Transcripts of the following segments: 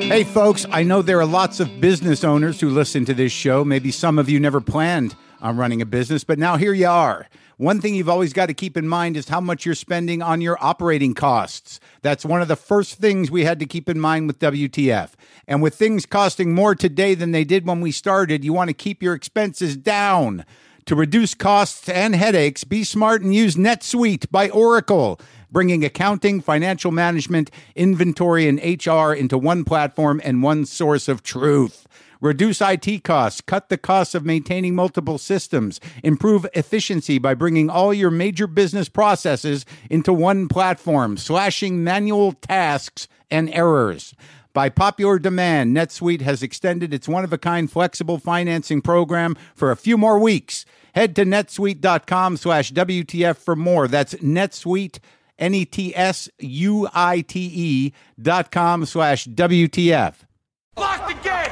Hey, folks, I know there are lots of business owners who listen to this show. Maybe some of you never planned on running a business, but now here you are. One thing you've always got to keep in mind is how much you're spending on your operating costs. That's one of the first things we had to keep in mind with WTF. And with things costing more today than they did when we started, you want to keep your expenses down. To reduce costs and headaches, be smart and use NetSuite by Oracle, bringing accounting, financial management, inventory, and HR into one platform and one source of truth. Reduce IT costs, cut the costs of maintaining multiple systems, improve efficiency by bringing all your major business processes into one platform, slashing manual tasks and errors. By popular demand, NetSuite has extended its one-of-a-kind flexible financing program for a few more weeks. Head to netsuite.com/WTF for more. That's NetSuite, NetSuite.com/WTF. Lock the gate!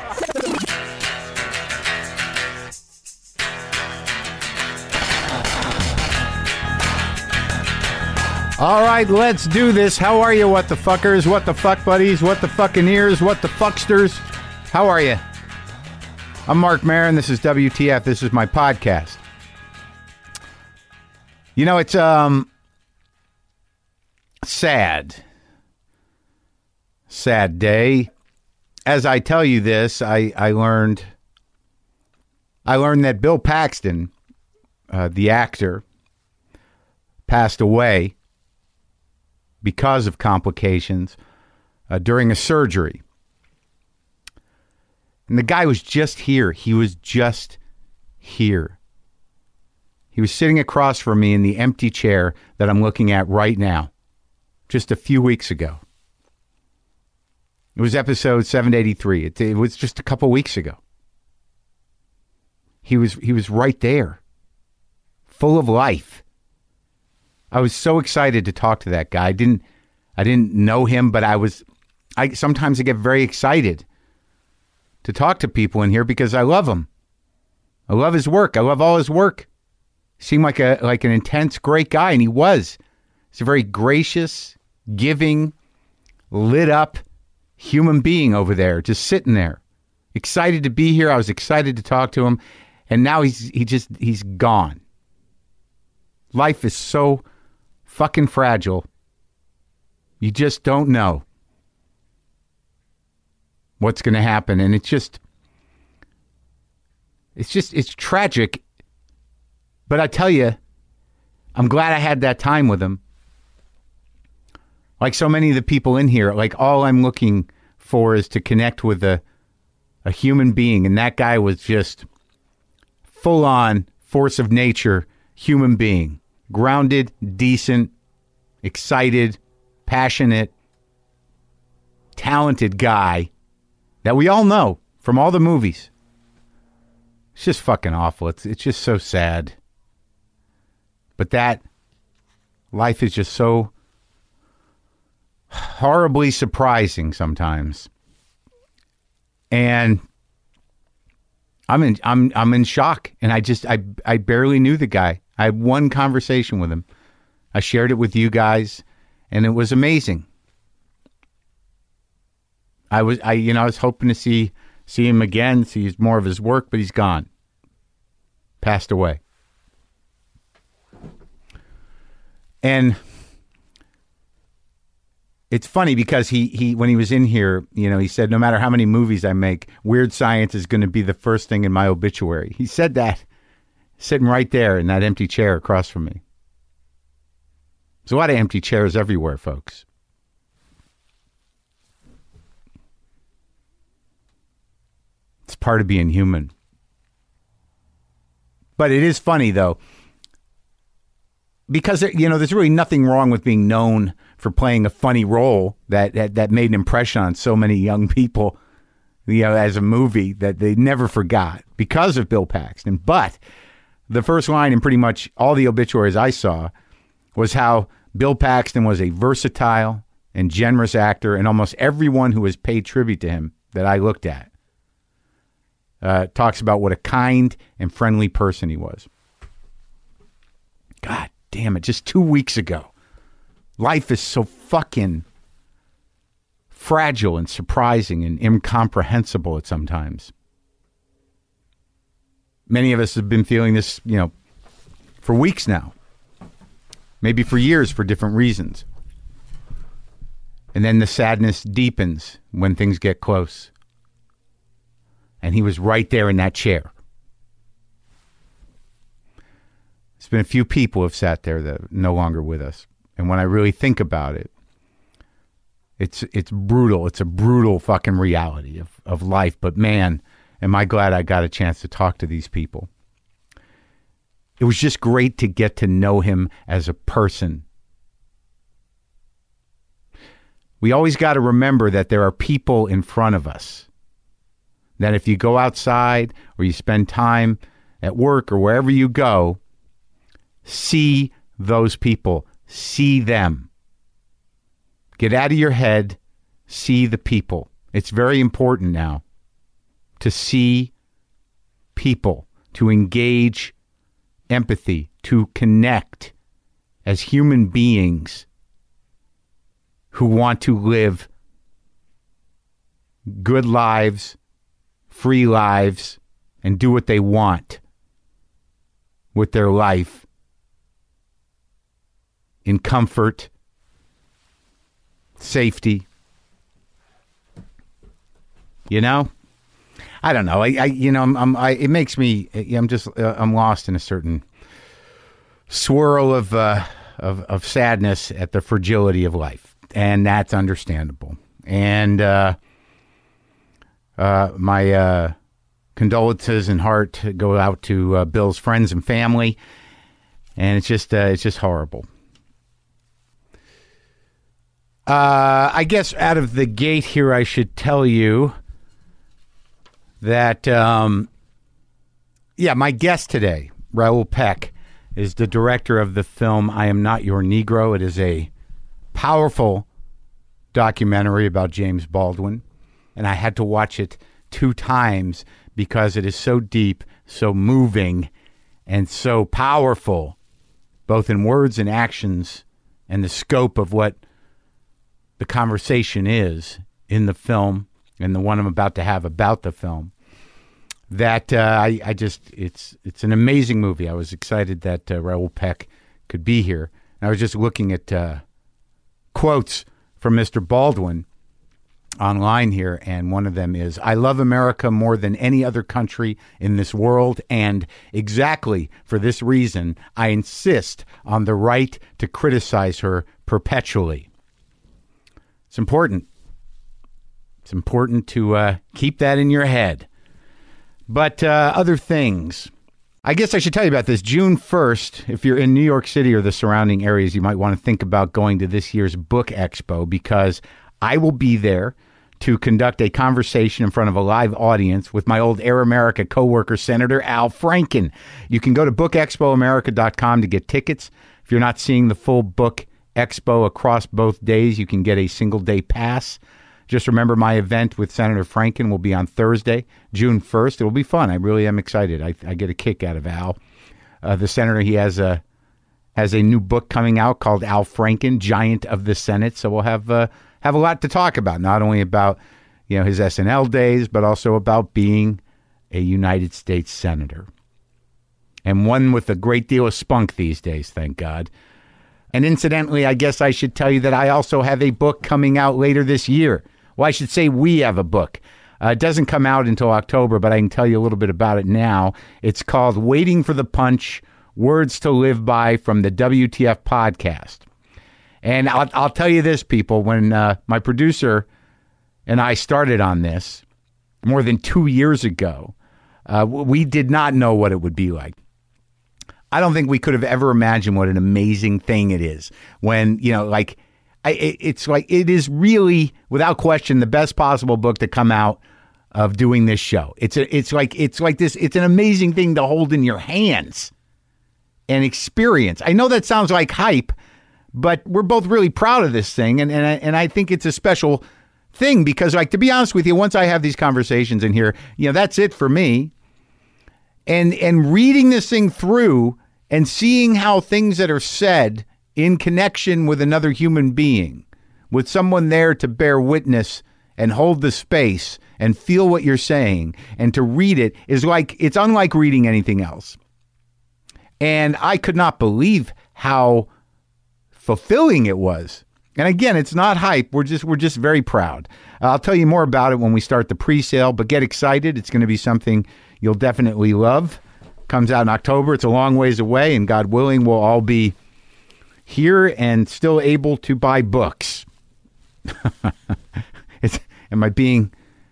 All right, let's do this. How are you, what the fuckers, what the fuck buddies, what the fucking ears, what the fucksters? How are you? I'm Mark Maron. This is WTF. This is my podcast. You know, it's sad day. As I tell you this, I learned that Bill Paxton, the actor, passed away because of complications during a surgery. And the guy was just here. He was just here. He was sitting across from me in the empty chair that I'm looking at right now, just a few weeks ago. It was episode 783. It was just a couple weeks ago. He was right there, full of life. I was so excited to talk to that guy. I didn't know him, but sometimes I get very excited to talk to people in here because I love him. I love his work. I love all his work. Seemed like an intense, great guy, and he was. He's a very gracious, giving, lit up human being over there, just sitting there, excited to be here. I was excited to talk to him, and now he's gone. Life is so fucking fragile. You just don't know what's going to happen, and it's tragic. But I tell you, I'm glad I had that time with him. Like so many of the people in here, like all I'm looking for is to connect with a human being. And that guy was just full on force of nature, human being. Grounded, decent, excited, passionate, talented guy that we all know from all the movies. It's just fucking awful. It's just so sad. But that life is just so horribly surprising sometimes. And I'm in shock. And I barely knew the guy. I had one conversation with him. I shared it with you guys, and it was amazing. I was hoping to see him again, see more of his work, but he's gone. Passed away. And it's funny because he when he was in here, he said, no matter how many movies I make, Weird Science is going to be the first thing in my obituary. He said that sitting right there in that empty chair across from me. There's a lot of empty chairs everywhere, folks. It's part of being human. But it is funny, though, because, there's really nothing wrong with being known for playing a funny role that made an impression on so many young people, as a movie that they never forgot because of Bill Paxton. But the first line in pretty much all the obituaries I saw was how Bill Paxton was a versatile and generous actor, and almost everyone who has paid tribute to him that I looked at talks about what a kind and friendly person he was. God damn it, just 2 weeks ago. Life is so fucking fragile and surprising and incomprehensible at sometimes. Many of us have been feeling this, for weeks now, maybe for years for different reasons. And then the sadness deepens when things get close. And he was right there in that chair. There's been a few people who have sat there that are no longer with us. And when I really think about it, it's brutal. It's a brutal fucking reality of life. But man, am I glad I got a chance to talk to these people. It was just great to get to know him as a person. We always got to remember that there are people in front of us. That if you go outside or you spend time at work or wherever you go, see those people. See them. Get out of your head. See the people. It's very important now to see people, to engage empathy, to connect as human beings who want to live good lives, free lives, and do what they want with their life in comfort, safety. I don't know. It makes me. I'm lost in a certain swirl of sadness at the fragility of life, and that's understandable. And my condolences and heart go out to Bill's friends and family, and it's just horrible. I guess out of the gate here, I should tell you that, my guest today, Raoul Peck, is the director of the film I Am Not Your Negro. It is a powerful documentary about James Baldwin, and I had to watch it 2 times because it is so deep, so moving, and so powerful, both in words and actions, and the scope of what the conversation is in the film and the one I'm about to have about the film, that it's an amazing movie. I was excited that Raoul Peck could be here. And I was just looking at quotes from Mr. Baldwin online here, and one of them is, "I love America more than any other country in this world, and exactly for this reason, I insist on the right to criticize her perpetually." It's important. It's important to keep that in your head. But other things. I guess I should tell you about this. June 1st, if you're in New York City or the surrounding areas, you might want to think about going to this year's Book Expo, because I will be there to conduct a conversation in front of a live audience with my old Air America coworker, Senator Al Franken. You can go to bookexpoamerica.com to get tickets. If you're not seeing the full Book Expo across both days, you can get a single-day pass. Just remember, my event with Senator Franken will be on Thursday, June 1st. It will be fun. I really am excited. I get a kick out of Al. The senator, he has a new book coming out called Al Franken, Giant of the Senate. So we'll have a lot to talk about, not only about his SNL days, but also about being a United States senator. And one with a great deal of spunk these days, thank God. And incidentally, I guess I should tell you that I also have a book coming out later this year. Well, I should say we have a book. It doesn't come out until October, but I can tell you a little bit about it now. It's called Waiting for the Punch, Words to Live By from the WTF Podcast. And I'll tell you this, people, when my producer and I started on this more than 2 years ago, we did not know what it would be like. I don't think we could have ever imagined what an amazing thing it is when, it's like, it is really, without question, the best possible book to come out of doing this show. It's an amazing thing to hold in your hands and experience. I know that sounds like hype, but we're both really proud of this thing. And I think it's a special thing because, to be honest with you, once I have these conversations in here, that's it for me. And reading this thing through and seeing how things that are said in connection with another human being, with someone there to bear witness and hold the space and feel what you're saying and to read it is like, it's unlike reading anything else. And I could not believe how fulfilling it was. And again, it's not hype. We're just very proud. I'll tell you more about it when we start the pre-sale, but get excited. It's going to be something you'll definitely love. Comes out in October. It's a long ways away, and God willing, we'll all be here and still able to buy books. Am I being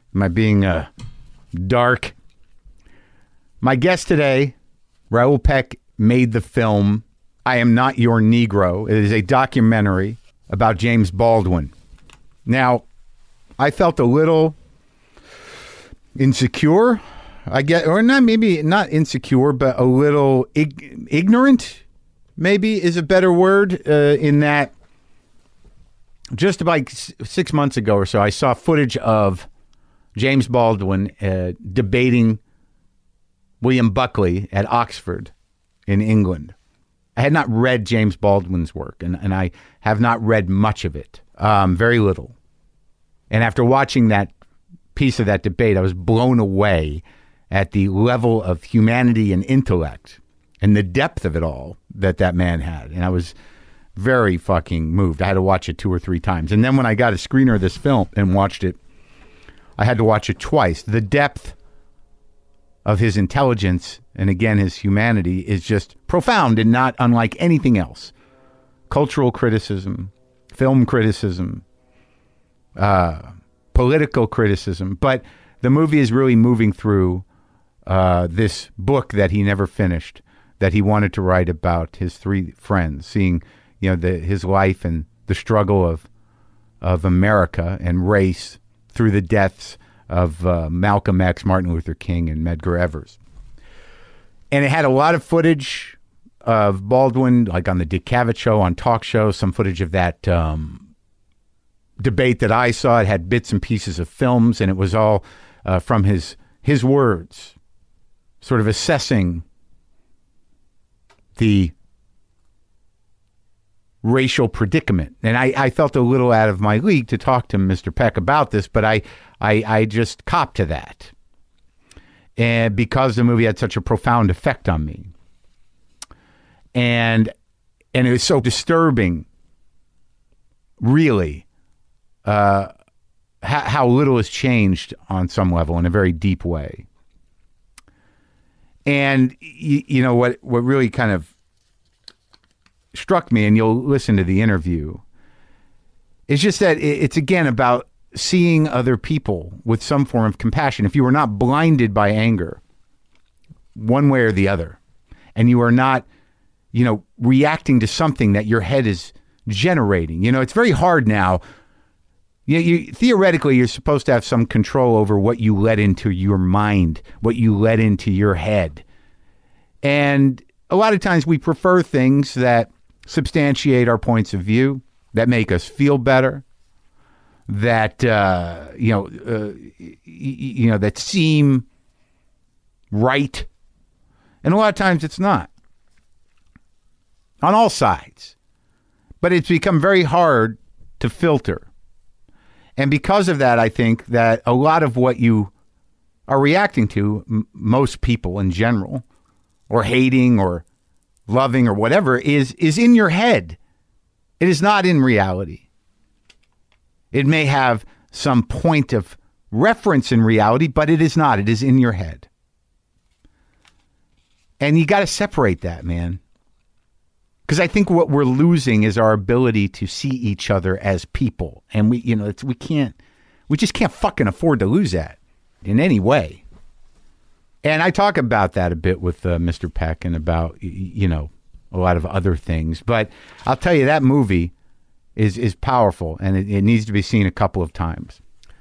dark? My guest today, Raoul Peck, made the film I Am Not Your Negro. It is a documentary about James Baldwin. Now, I felt a little insecure, I guess, or not, maybe not insecure, but a little ignorant, maybe is a better word, in that just about 6 months ago or so, I saw footage of James Baldwin debating William Buckley at Oxford in England. I had not read James Baldwin's work, and I have not read much of it, very little. And after watching that piece of that debate, I was blown away at the level of humanity and intellect and the depth of it all that man had. And I was very fucking moved. I had to watch it 2 or 3 times. And then when I got a screener of this film and watched it, I had to watch it twice. The depth of his intelligence and, again, his humanity is just profound and not unlike anything else. Cultural criticism, film criticism, political criticism. But the movie is really moving through this book that he never finished, that he wanted to write about his 3 friends, seeing, his life and the struggle of America and race through the deaths of Malcolm X, Martin Luther King, and Medgar Evers. And it had a lot of footage of Baldwin, like on the Dick Cavett Show, on talk shows, some footage of that debate that I saw. It had bits and pieces of films, and it was all from his words, sort of assessing the racial predicament. And I felt a little out of my league to talk to Mr. Peck about this, but I just copped to that. And because the movie had such a profound effect on me. And it was so disturbing, really, how little has changed on some level in a very deep way. And what really kind of struck me, and you'll listen to the interview, is just that it's again about seeing other people with some form of compassion. If you are not blinded by anger, one way or the other, and you are not, reacting to something that your head is generating. It's very hard now. Theoretically, you're supposed to have some control over what you let into your mind, what you let into your head. And a lot of times we prefer things that substantiate our points of view, that make us feel better, that, that seem right. And a lot of times it's not. On all sides. But it's become very hard to filter. And because of that, I think that a lot of what you are reacting to, most people in general, or hating or loving or whatever, is in your head. It is not in reality. It may have some point of reference in reality, but it is not. It is in your head. And you got to separate that, man. Because I think what we're losing is our ability to see each other as people. And we just can't fucking afford to lose that in any way. And I talk about that a bit with Mr. Peck and about, a lot of other things. But I'll tell you, that movie is powerful, and it needs to be seen a couple of times.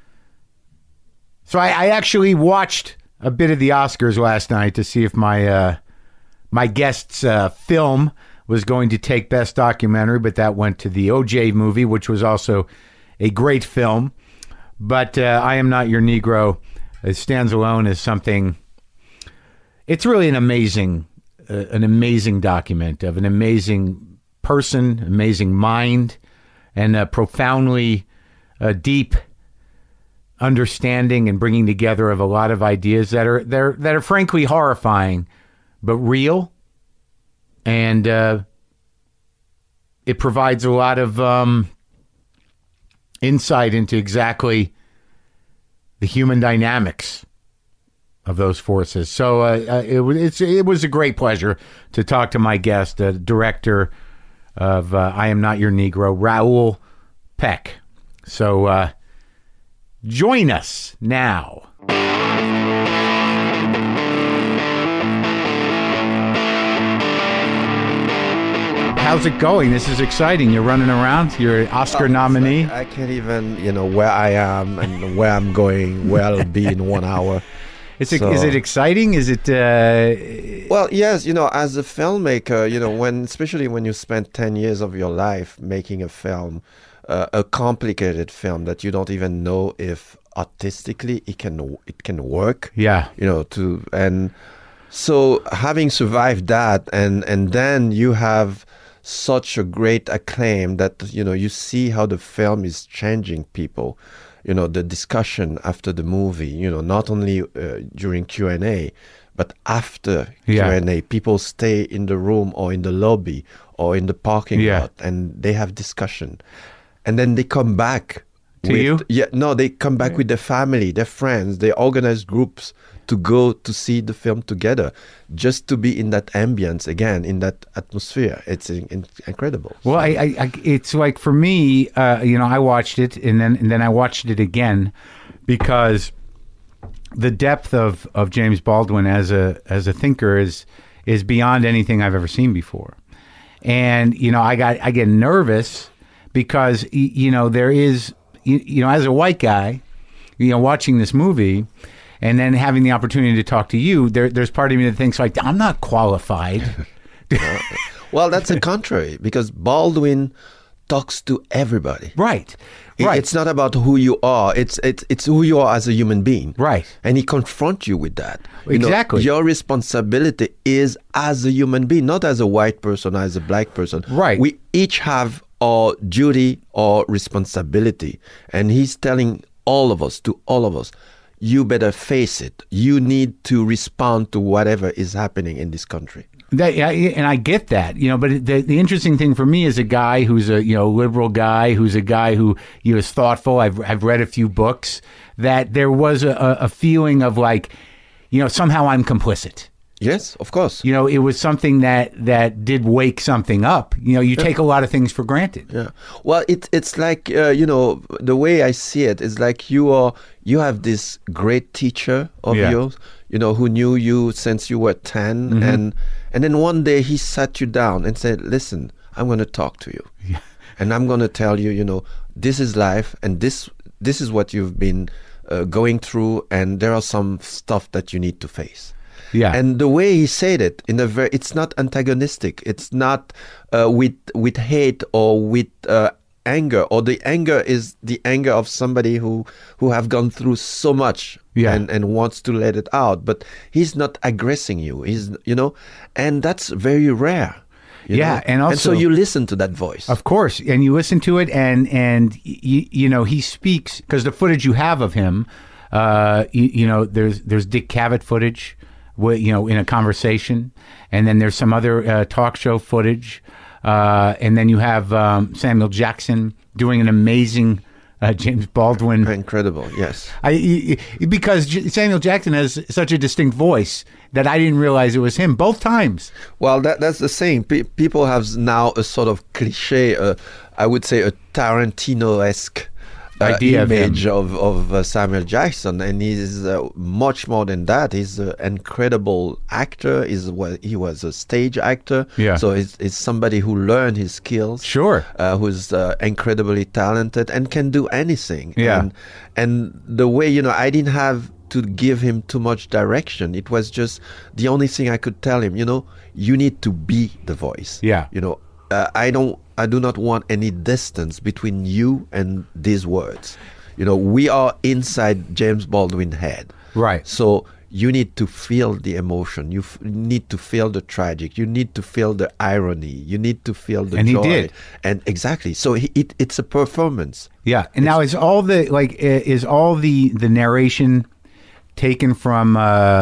So I actually watched a bit of the Oscars last night to see if my guest's film was going to take Best Documentary, but that went to the O.J. movie, which was also a great film. But I Am Not Your Negro, it stands alone as something. It's really an amazing document of an amazing person, amazing mind, and profoundly deep understanding and bringing together of a lot of ideas that are frankly horrifying, but real, and it provides a lot of insight into exactly the human dynamics of those forces. So it was a great pleasure to talk to my guest, the director of I Am Not Your Negro, Raoul Peck. So join us now. How's it going? This is exciting. You're running around. You're an Oscar nominee. I can't even, where I am and where I'm going, where I'll be in 1 hour. Is it exciting? Is it? Well, yes. As a filmmaker, especially when you spend 10 years of your life making a film, a complicated film that you don't even know if artistically it can work. Yeah. And so having survived that, and then you have such a great acclaim that you see how the film is changing people. The discussion after the movie, not only during Q&A, but after Q&A, people stay in the room or in the lobby or in the parking lot, and they have discussion. And then they come back. They come back with their family, their friends. They organize groups to go to see the film together, just to be in that ambience again, in that atmosphere. It's incredible. Well, it's like for me, I watched it and then I watched it again because the depth of James Baldwin as a thinker is beyond anything I've ever seen before, and I get nervous because there is as a white guy, watching this movie. And then having the opportunity to talk to you, there's part of me that thinks like, I'm not qualified. Well, that's the contrary, because Baldwin talks to everybody. Right. It's not about who you are. It's who you are as a human being. Right. And he confronts you with that. Exactly. Your responsibility is as a human being, not as a white person, as a black person. Right. We each have our duty or responsibility. And he's telling all of us, you better face it. You need to respond to whatever is happening in this country. And I get that, but the interesting thing for me is a guy who's a liberal guy, who's a guy who is thoughtful. I've read a few books, that there was a feeling of like, somehow I'm complicit. Yes, of course. It was something that did wake something up. You take a lot of things for granted. Yeah. Well, it's like the way I see it is like you have this great teacher of yours, who knew you since you were 10, mm-hmm. and then one day he sat you down and said, "Listen, I'm going to talk to you, and I'm going to tell you, this is life, and this is what you've been going through, and there are some stuff that you need to face." Yeah. And the way he said it, it's not antagonistic. It's not with hate or with anger. Or the anger is the anger of somebody who have gone through so much and wants to let it out. But he's not aggressing you. He's and that's very rare. And so you listen to that voice. Of course, and you listen to it, and he speaks because the footage you have of him, there's Dick Cavett footage. In a conversation, and then there's some other talk show footage, and then you have Samuel Jackson doing an amazing James Baldwin. Incredible, yes. Because Samuel Jackson has such a distinct voice that I didn't realize it was him both times. Well, that's the same. People have now a sort of cliche, I would say a Tarantino-esque image of Samuel Jackson, and he's much more than that. He's an incredible actor. He was a stage actor, so he's somebody who learned his skills. Sure, who's incredibly talented and can do anything. Yeah, and the way I didn't have to give him too much direction. It was just the only thing I could tell him. You need to be the voice. Yeah, I do not want any distance between you and these words. We are inside James Baldwin's head. Right. So you need to feel the emotion. You need to feel the tragic. You need to feel the irony. You need to feel the And joy. he did. And exactly. So it's a performance. Yeah. And now is all the narration taken from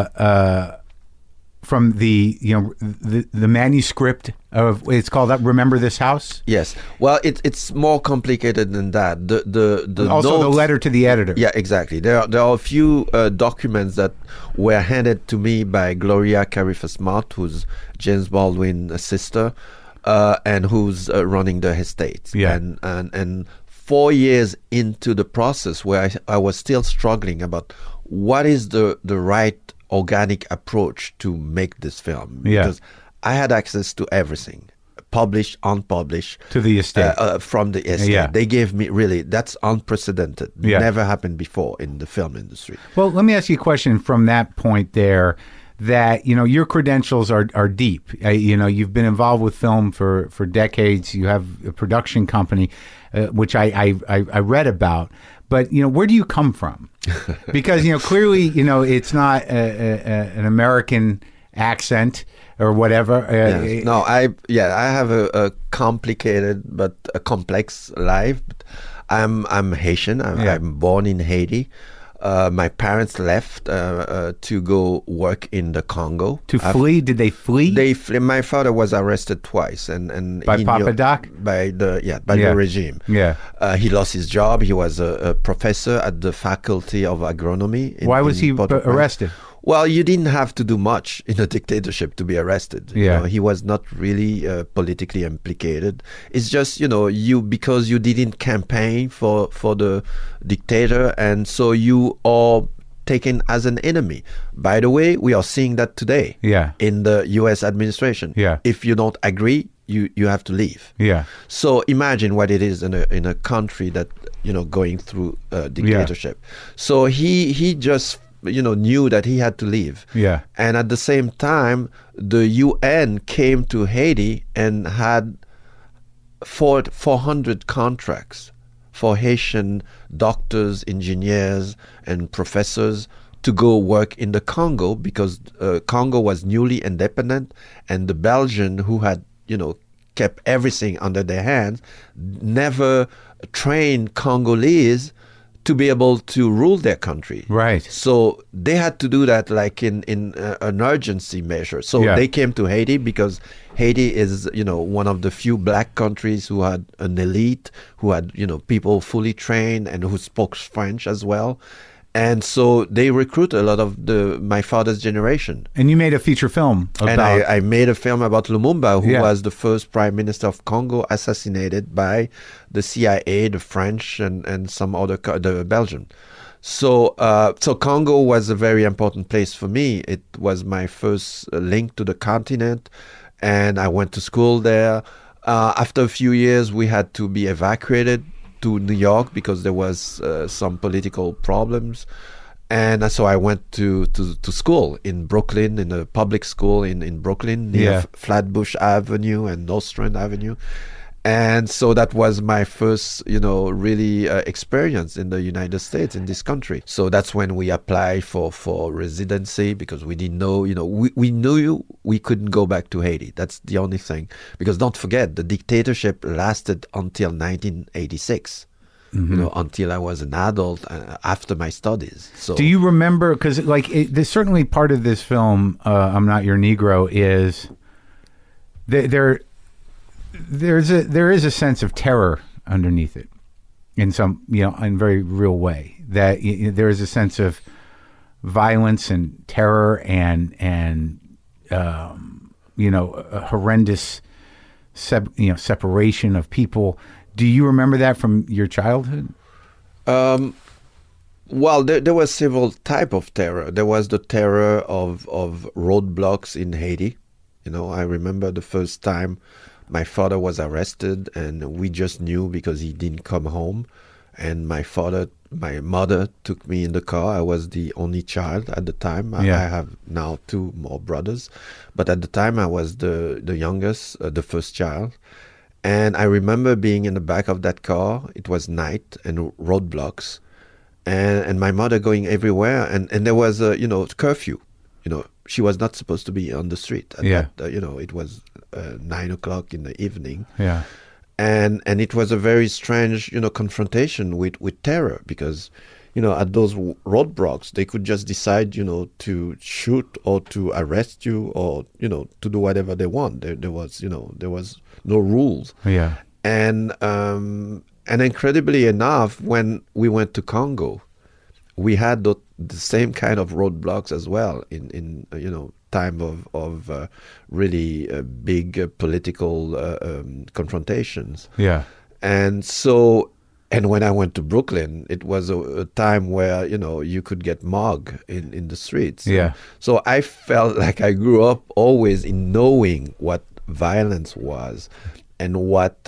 the the manuscript of, it's called Remember This House? Yes. Well, it's more complicated than that. The Also the notes, letter to the editor. Yeah, exactly. There are a few documents that were handed to me by Gloria Carifas-Mott, who's James Baldwin's sister, and who's running the estate. Yeah. And 4 years into the process, where I was still struggling about what is the right organic approach to make this film. Yeah. Because I had access to everything, published, unpublished. To the estate. From the estate. Yeah. They gave me, really, that's unprecedented. Yeah. Never happened before in the film industry. Well, let me ask you a question from that point there, that, your credentials are deep. You've been involved with film for decades. You have a production company, which I read about. But, where do you come from? Because, clearly, it's not an American accent or whatever. Yes. No, I have a complicated but a complex life. I'm Haitian. I'm born in Haiti. My parents left to go work in the Congo. To flee? Did they flee? My father was arrested twice, and by Papa Doc? By the regime. Yeah. He lost his job. He was a professor at the Faculty of Agronomy. Why was he arrested? Well, you didn't have to do much in a dictatorship to be arrested. Yeah. He was not really politically implicated. It's just, because you didn't campaign for the dictator, and so you are taken as an enemy. By the way, we are seeing that today. Yeah. In the U.S. administration. Yeah. If you don't agree, you have to leave. Yeah. So imagine what it is in a country that, going through dictatorship. Yeah. So he just knew that he had to leave. Yeah. And at the same time, the UN came to Haiti and had 400 contracts for Haitian doctors, engineers, and professors to go work in the Congo, because Congo was newly independent, and the Belgian, who had, kept everything under their hands, never trained Congolese to be able to rule their country. Right. So they had to do that like in an urgency measure. So they came to Haiti because Haiti is, one of the few black countries who had an elite, who had, people fully trained and who spoke French as well. And so they recruit a lot of my father's generation. And you made a feature film about... And I made a film about Lumumba, who was the first prime minister of Congo, assassinated by the CIA, the French, and some other, the Belgian. So Congo was a very important place for me. It was my first link to the continent, and I went to school there. After a few years, we had to be evacuated to New York because there was some political problems, and so I went to school in Brooklyn, in a public school in Brooklyn near Flatbush Avenue and Nostrand Avenue, and so that was my first really experience in the United States, in this country. So that's when we applied for residency, because we didn't know, we knew we couldn't go back to Haiti. That's the only thing, because don't forget, the dictatorship lasted until 1986. Until I was an adult, after my studies. So, do you remember? Because there's certainly part of this film, "I'm Not Your Negro," is there is a sense of terror underneath it, in some in very real way. That there is a sense of violence and terror and a horrendous separation of people. Do you remember that from your childhood? Well, there was several type of terror. There was the terror of roadblocks in Haiti. I remember the first time my father was arrested, and we just knew because he didn't come home. And my mother took me in the car. I was the only child at the time. I have now 2 more brothers, but at the time I was the youngest, the first child. And I remember being in the back of that car. It was night and roadblocks. and my mother going everywhere, and there was a curfew. She was not supposed to be on the street. Yeah. It was 9 o'clock in the evening. Yeah. And it was a very strange, confrontation with terror, because, at those roadblocks, they could just decide, to shoot or to arrest you, or, to do whatever they want. There was no rules. Yeah. And incredibly enough, when we went to Congo, we had the same kind of roadblocks as well in time of really big political confrontations. Yeah. And when I went to Brooklyn, it was a time where you could get mugged in the streets. Yeah. So I felt like I grew up always in knowing what violence was, and what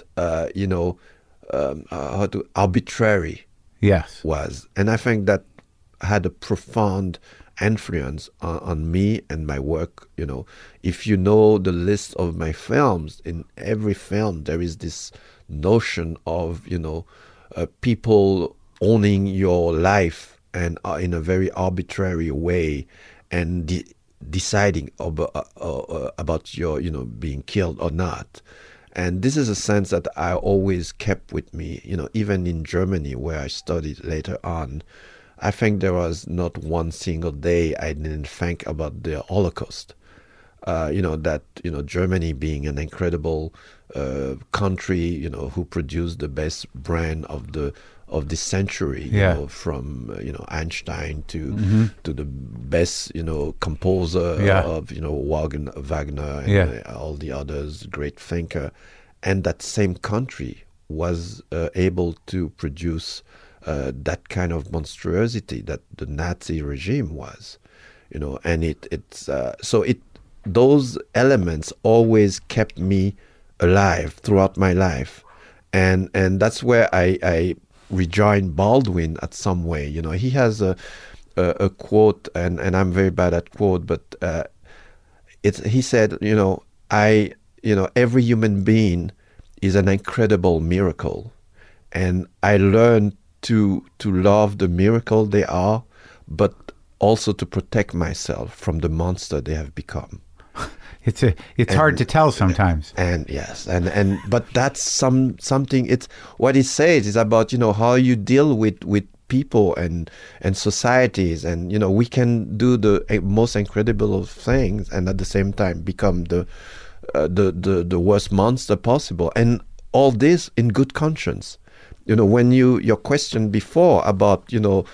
arbitrary Yes. was. And I think that had a profound influence on me and my work. If you know the list of my films, in every film there is this notion of people owning your life, and in a very arbitrary way, and deciding about your being killed or not. And this is a sense that I always kept with me, even in Germany, where I studied later on. I think there was not one single day I didn't think about the Holocaust. Germany being an incredible country, who produced the best brand of this century, from Einstein to the best composer of Wagner and all the others, great thinker, and that same country was able to produce that kind of monstrosity that the Nazi regime was, and those elements always kept me alive throughout my life, and that's where I rejoined Baldwin at some way. He has a quote, and I'm very bad at quote, but he said, every human being is an incredible miracle, and I learned to love the miracle they are, but also to protect myself from the monster they have become. It's hard to tell sometimes. And yes, but that's something. It's what it says is about how you deal with people and societies, and we can do the most incredible of things, and at the same time become the worst monster possible, and all this in good conscience. When your question before about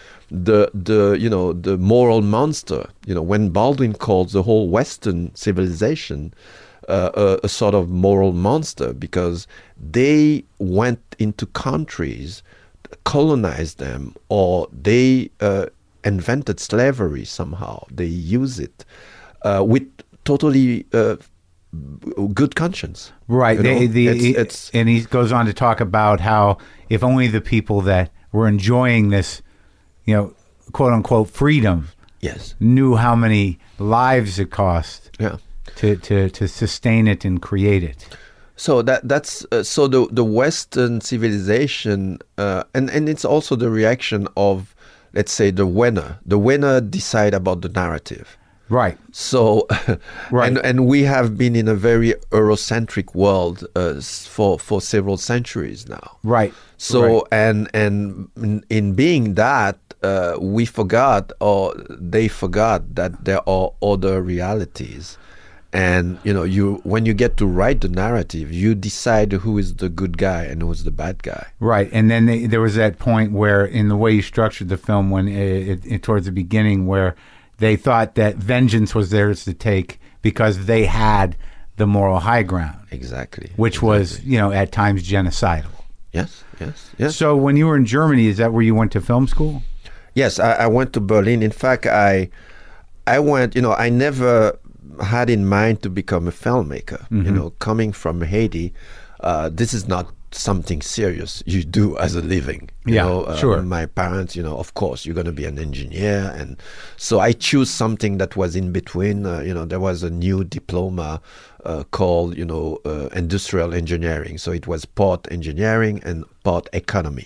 the moral monster, when Baldwin calls the whole Western civilization a sort of moral monster, because they went into countries, colonized them, or they invented slavery somehow. They use it with totally good conscience. Right. And he goes on to talk about how if only the people that were enjoying this, quote unquote freedom, yes, knew how many lives it cost to sustain it and create it. So that's so the Western civilization, and it's also the reaction of, let's say, the winner. The winner decide about the narrative. Right. So, right. And we have been in a very Eurocentric world for several centuries now. Right. So, right. And in being that, we forgot, or they forgot, that there are other realities. And when you get to write the narrative, you decide who is the good guy and who is the bad guy. Right, and then there was that point where, in the way you structured the film, when towards the beginning, where they thought that vengeance was theirs to take because they had the moral high ground. Exactly. Which was, at times genocidal. Yes. So when you were in Germany, is that where you went to film school? Yes, I went to Berlin. In fact, I went. I never had in mind to become a filmmaker. Mm-hmm. Coming from Haiti, this is not something serious you do as a living. Sure. My parents, of course, you're going to be an engineer, and so I choose something that was in between. There was a new diploma called, industrial engineering. So it was part engineering and part economy.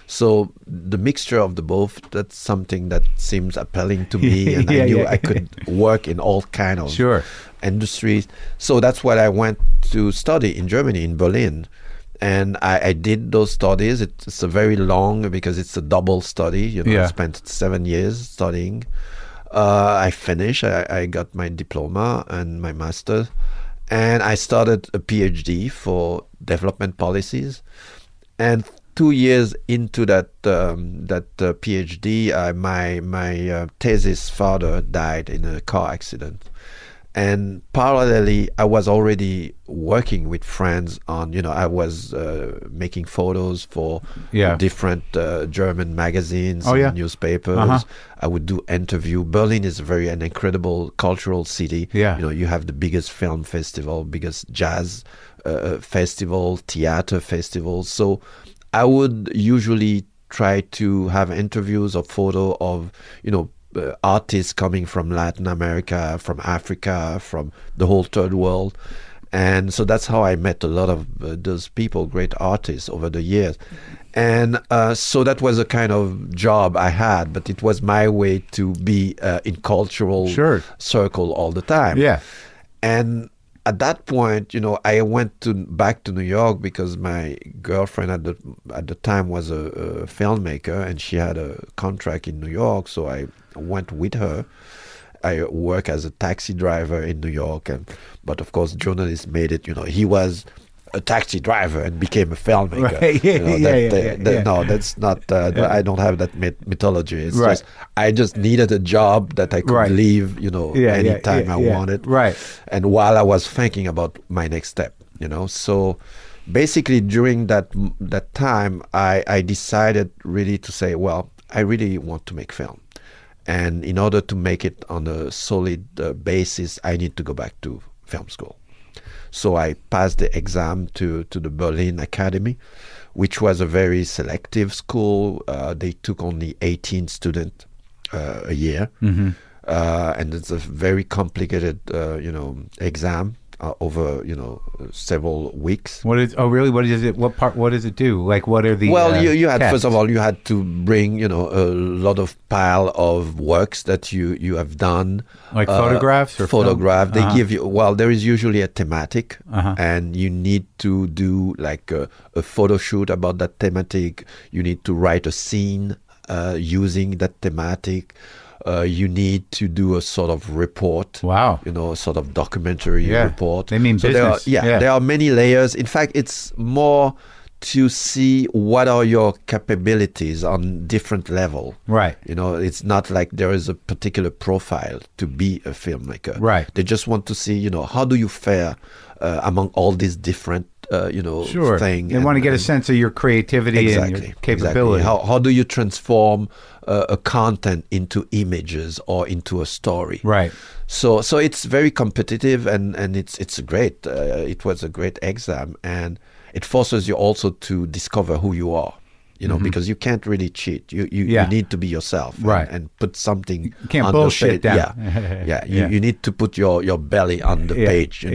So the mixture of the both, that's something that seems appealing to me, and I knew I could work in all kind of industries. So that's what I went to study in Germany, in Berlin. And I did those studies. It's a very long, because it's a double study. I spent 7 years studying. I finished. I got my diploma and my master's. And I started a PhD for development policies. And 2 years into that PhD, my thesis father died in a car accident. And parallelly, I was already working with friends on, I was making photos for different German magazines and newspapers. I would do interview. Berlin is an incredible cultural city. You have the biggest film festival, biggest jazz festival, theater festivals. So I would usually try to have interviews or photo of, artists coming from Latin America, from Africa, from the whole third world. And so that's how I met a lot of those people, great artists over the years. And so that was a kind of job I had, but it was my way to be in cultural circle all the time. And at that point, I went back to New York because my girlfriend at the time was a filmmaker, and she had a contract in New York. So I went with her. I work as a taxi driver in New York, but of course, journalists made it. He was a taxi driver and became a filmmaker. No, that's not. I don't have that mythology. It's just I just needed a job that I could leave. Anytime I wanted. And while I was thinking about my next step, so basically during that time, I decided really to say, well, I really want to make film. And in order to make it on a solid basis, I need to go back to film school. So I passed the exam to the Berlin Academy, which was a very selective school. They took only 18 students a year. And it's a very complicated, exam over, several weeks. What really? What is it? What does it do? Like, what are the you had, tests? first of all, you had to bring, a lot of pile of works that you have done. Like photographs or photograph. They give you, there is usually a thematic, and you need to do like a photo shoot about that thematic. You need to write a scene using that thematic. You need to do a sort of report. Wow. A sort of documentary report. They mean so business. There are many layers. In fact, it's more to see what are your capabilities on different level. Right. It's not like there is a particular profile to be a filmmaker. Right. They just want to see, how do you fare among all these different thing. They want to get a sense of your creativity and your capability. Exactly. How do you transform a content into images or into a story? Right. So it's very competitive, and it's great. It was a great exam, and it forces you also to discover who you are. Because you can't really cheat. You need to be yourself, and put something. You can't on bullshit the page. down. You need to put your belly on the page,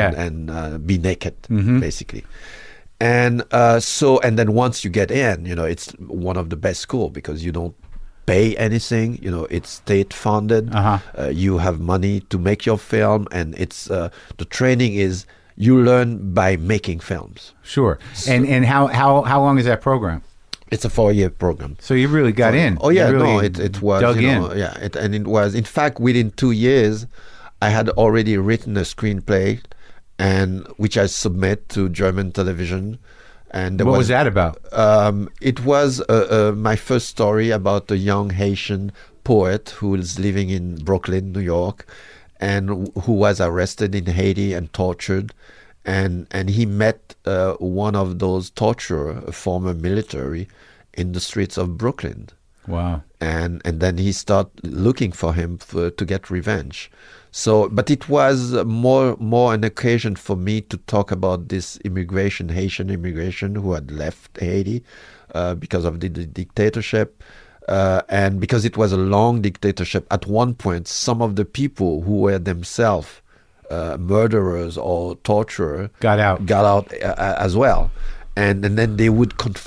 and be naked, basically. And and then once you get in, it's one of the best school because you don't pay anything. It's state funded. You have money to make your film, and it's the training is you learn by making films. Sure. And how long is that program? It's a 4-year program. So you really got in. Oh yeah, really it was dug in. And it was. In fact, within 2 years, I had already written a screenplay, and which I submit to German television. And what was that about? It was my first story about a young Haitian poet who is living in Brooklyn, New York, and who was arrested in Haiti and tortured. And he met one of those torturers, a former military, in the streets of Brooklyn. Wow. And then he started looking for him to get revenge. So, but it was more an occasion for me to talk about this immigration, Haitian immigration, who had left Haiti because of the dictatorship. And because it was a long dictatorship, at one point, some of the people who were themselves murderers or torturers got out as well, and then they would confront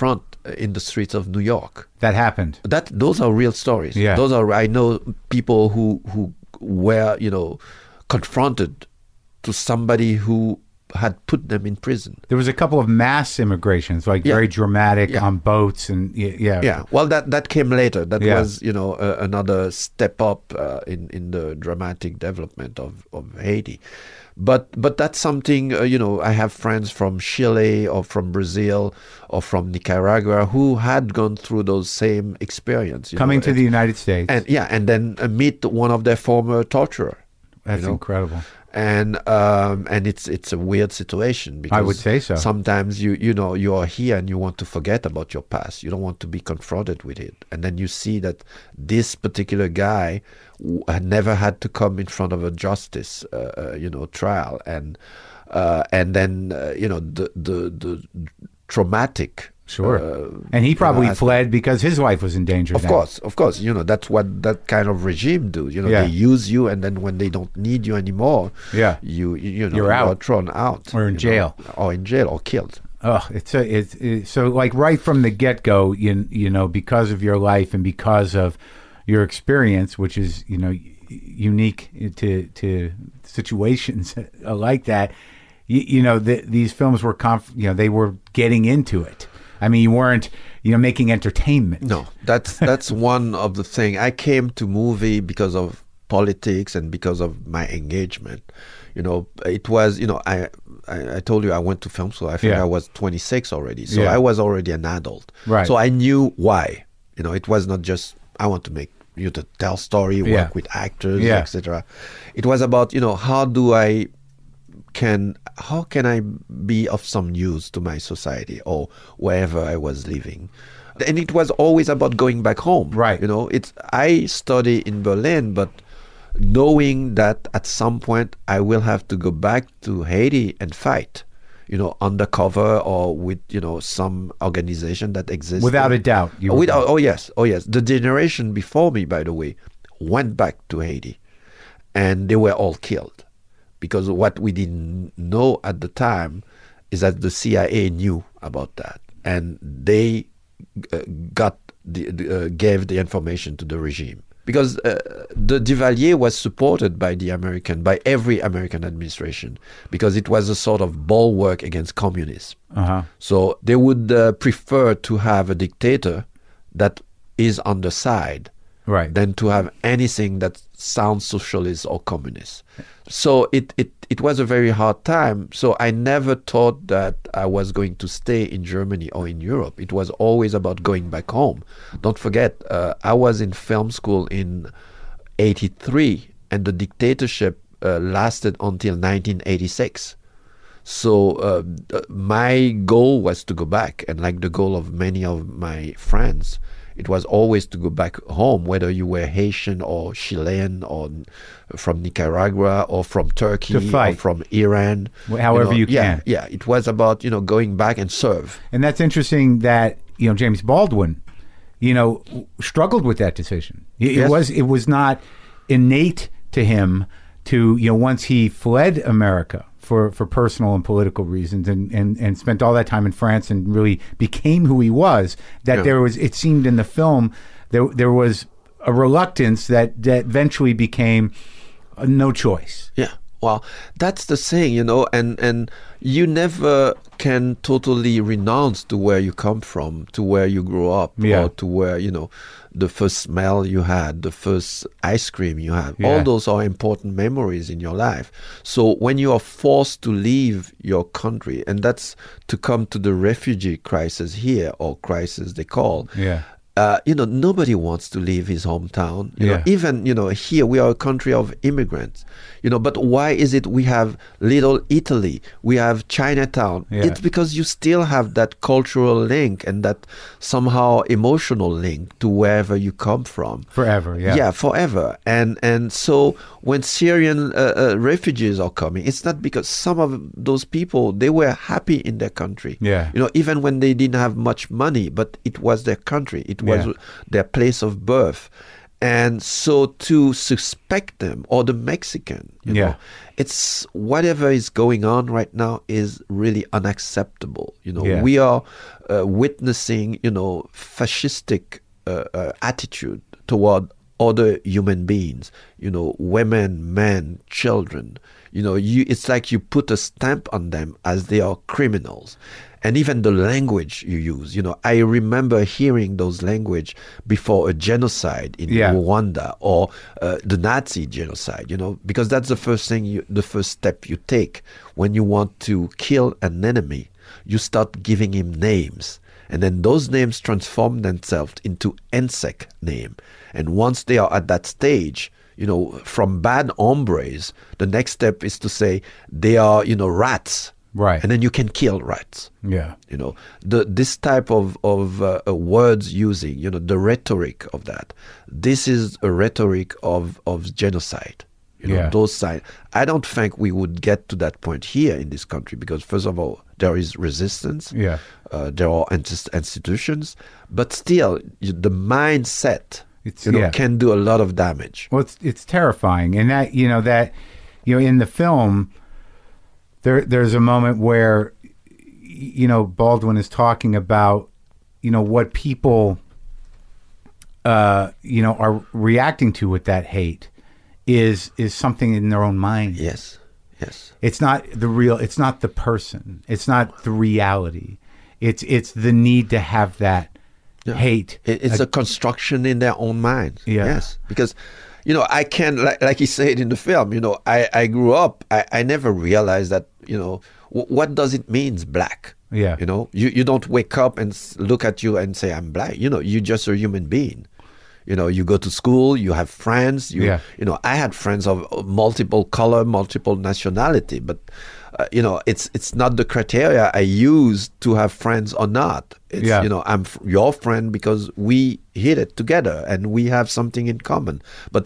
in the streets of New York. That happened. Those are real stories. Yeah. I know people who were, confronted to somebody who had put them in prison. There was a couple of mass immigrations, like very dramatic on boats and Yeah. Well, that came later. That Yeah. was, another step up in the dramatic development of Haiti. But that's something, I have friends from Chile or from Brazil or from Nicaragua who had gone through those same experience. coming to the United States. And then meet one of their former torturer. That's incredible. And it's a weird situation because I would say so. Sometimes you are here and you want to forget about your past. You don't want to be confronted with it, and then you see that this particular guy had never had to come in front of a justice, trial, and then the traumatic. Sure. And he probably fled because his life was in danger. Of course. That's what that kind of regime do. They use you, and then when they don't need you anymore, you're out, thrown out, or in jail, or killed. Oh, it's so like right from the get go, because of your life and because of your experience, which is unique to situations like that. These films were they were getting into it. I mean, you weren't, making entertainment. No, that's one of the things. I came to movie because of politics and because of my engagement. It was, I told you I went to film school. I think I was 26 already. So I was already an adult. Right. So I knew why. It was not just, I want to make you to tell story, work with actors, etc. It was about, how can I be of some use to my society or wherever I was living? And it was always about going back home. Right. I study in Berlin, but knowing that at some point I will have to go back to Haiti and fight, undercover or with, some organization that exists. Without a doubt. Oh, yes. The generation before me, by the way, went back to Haiti and they were all killed. Because what we didn't know at the time is that the CIA knew about that, and they gave the information to the regime. Because the Duvalier was supported by every American administration, because it was a sort of bulwark against communism. Uh-huh. So they would prefer to have a dictator that is on the side, right, than to have anything that sounds socialist or communist. So it was a very hard time. So I never thought that I was going to stay in Germany or in Europe. It was always about going back home. Don't forget, I was in film school in 1983, and the dictatorship lasted until 1986. So my goal was to go back, and like the goal of many of my friends, it was always to go back home, whether you were Haitian or Chilean or from Nicaragua or from Turkey or from Iran. However you can. Yeah, it was about, going back and serve. And that's interesting that, James Baldwin, struggled with that decision. It was not innate to him to, once he fled America for personal and political reasons and spent all that time in France and really became who he was, that there was, it seemed in the film, there was a reluctance that eventually became no choice. Yeah. Well, that's the thing, and you never can totally renounce to where you come from, to where you grew up, or to where, the first smell you had, the first ice cream you had. Yeah. All those are important memories in your life. So when you are forced to leave your country, and that's to come to the refugee crisis here, or crisis they call, nobody wants to leave his hometown. Even, here we are a country of immigrants, but why is it we have Little Italy, we have Chinatown? It's because you still have that cultural link and that somehow emotional link to wherever you come from. Forever, forever. And so when Syrian refugees are coming, it's not because some of those people, they were happy in their country. Even when they didn't have much money, but it was their country. It was their place of birth. And so to suspect them, or the Mexican, you know, it's whatever is going on right now is really unacceptable. You know, we are witnessing, you know, fascistic attitude toward other human beings, you know, women, men, children. You know, it's like you put a stamp on them as they are criminals. And even the language you use, you know, I remember hearing those language before a genocide in Rwanda, or the Nazi genocide, you know, because that's the first thing, the first step you take when you want to kill an enemy. You start giving him names, and then those names transform themselves into insect name. And once they are at that stage, you know, from bad hombres, the next step is to say they are, you know, rats. Right. And then you can kill rats. Yeah. You know, this type of words using, you know, the rhetoric of that. This is a rhetoric of genocide. You know, those sides. I don't think we would get to that point here in this country because, first of all, there is resistance. Yeah. There are institutions. But still, the mindset, can do a lot of damage. Well, it's terrifying. And that, you know, in the film, There's a moment where, you know, Baldwin is talking about, you know, what people, you know, are reacting to with that hate is something in their own mind. Yes. It's not it's not the person. It's not the reality. It's the need to have that hate. It's a construction in their own mind. Yeah. Yes. Because, you know, I can, like he said in the film, you know, I grew up, I never realized that, you know, what does it mean black? Yeah. You know, you don't wake up and look at you and say, I'm black. You know, you're just a human being. You know, you go to school, you have friends. You know, I had friends of multiple color, multiple nationality, but, you know, it's not the criteria I use to have friends or not. It's, you know, I'm your friend because we hit it together and we have something in common. But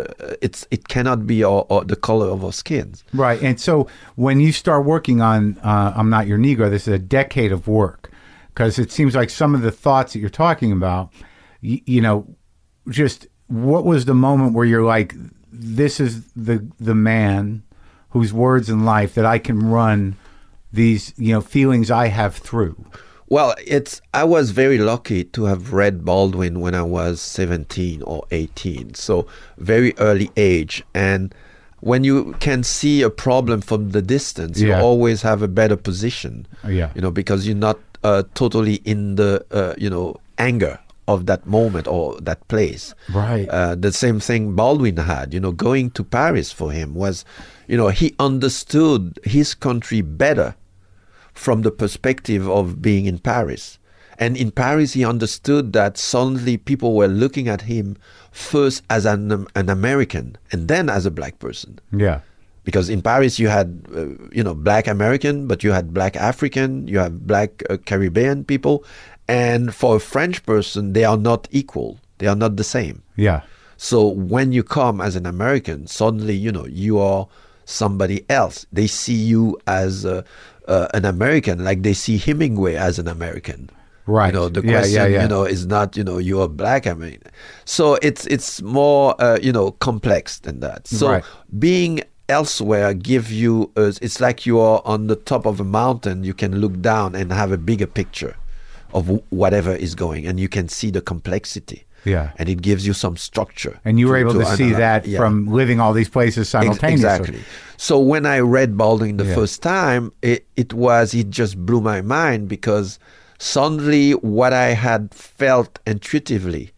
it cannot be the color of our skins. Right. And so when you start working on I'm Not Your Negro, this is a decade of work, because it seems like some of the thoughts that you're talking about, you know, just what was the moment where you're like, this is the man whose words in life that I can run these, you know, feelings I have through? Well, I was very lucky to have read Baldwin when I was 17 or 18, so very early age. And when you can see a problem from the distance, you always have a better position, you know, because you're not totally in the, you know, anger of that moment or that place. Right. The same thing Baldwin had, you know, going to Paris for him was, you know, he understood his country better from the perspective of being in Paris. And in Paris, he understood that suddenly people were looking at him first as an American and then as a black person. Yeah. Because in Paris, you had, you know, black American, but you had black African, you have black Caribbean people. And for a French person, they are not equal. They are not the same. Yeah. So when you come as an American, suddenly, you know, you are somebody else. They see you as an American, like they see Hemingway as an American. Right. You know, the question, you know, is not, you know, you are black. I mean, so it's more, you know, complex than that. So being elsewhere give you, it's like you are on the top of a mountain. You can look down and have a bigger picture of whatever is going, and you can see the complexity. Yeah. And it gives you some structure. And you were able to see that from living all these places simultaneously. Exactly. So when I read Baldwin the first time, it just blew my mind, because suddenly what I had felt intuitively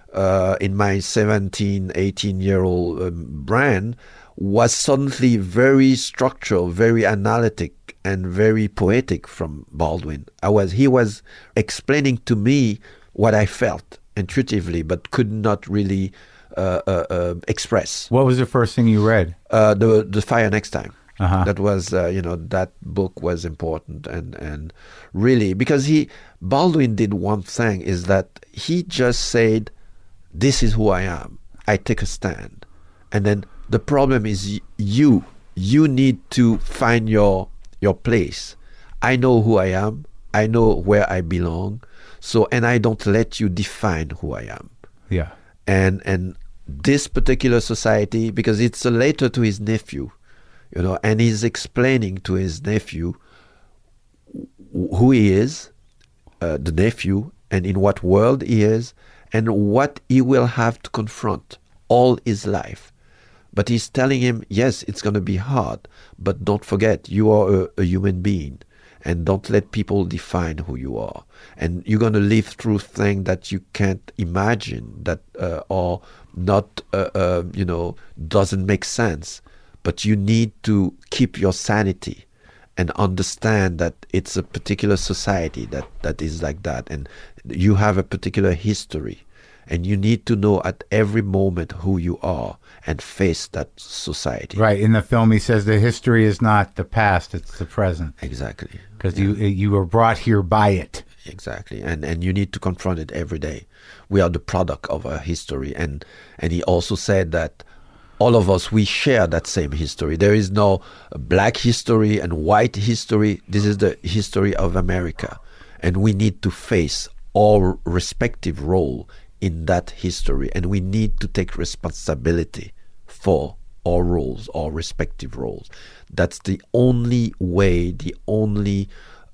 in my 17, 18-year-old brain was suddenly very structural, very analytic, and very poetic from Baldwin. He was explaining to me what I felt intuitively, but could not really express. What was the first thing you read? The Fire Next Time. Uh-huh. That was, you know, that book was important, and really, because Baldwin did one thing, is that he just said, this is who I am. I take a stand. And then the problem is you need to find your place. I know who I am. I know where I belong. So, and I don't let you define who I am. Yeah. And this particular society, because it's a letter to his nephew, and he's explaining to his nephew who he is, the nephew, and in what world he is, and what he will have to confront all his life. But he's telling him, yes, it's going to be hard, but don't forget, you are a human being, and don't let people define who you are. And you're going to live through things that you can't imagine, that are not, doesn't make sense. But you need to keep your sanity and understand that it's a particular society that is like that. And you have a particular history. And you need to know at every moment who you are and face that society. Right. In the film, he says the history is not the past, it's the present. Exactly. Because you were brought here by it. Exactly. And you need to confront it every day. We are the product of our history. And he also said that all of us, we share that same history. There is no black history and white history. This is the history of America. And we need to face our respective role in that history, and we need to take responsibility for our roles, our respective roles. That's the only way, the only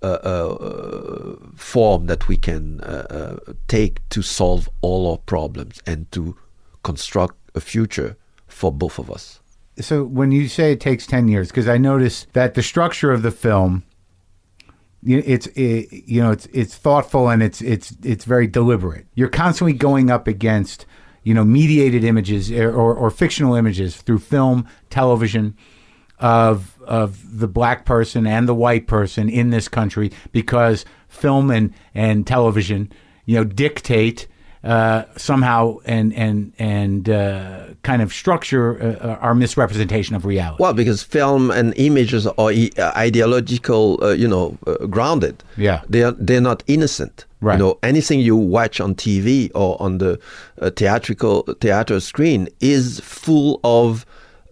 form that we can take to solve all our problems and to construct a future for both of us. So when you say it takes 10 years, because I noticed that the structure of the film, it's thoughtful and it's very deliberate. You're constantly going up against, mediated images or fictional images through film, television of the black person and the white person in this country, because film and television, dictate somehow and kind of structure our misrepresentation of reality. Well, because film and images are ideological, grounded. Yeah, they're not innocent. Right. Anything you watch on TV or on the theater screen is full of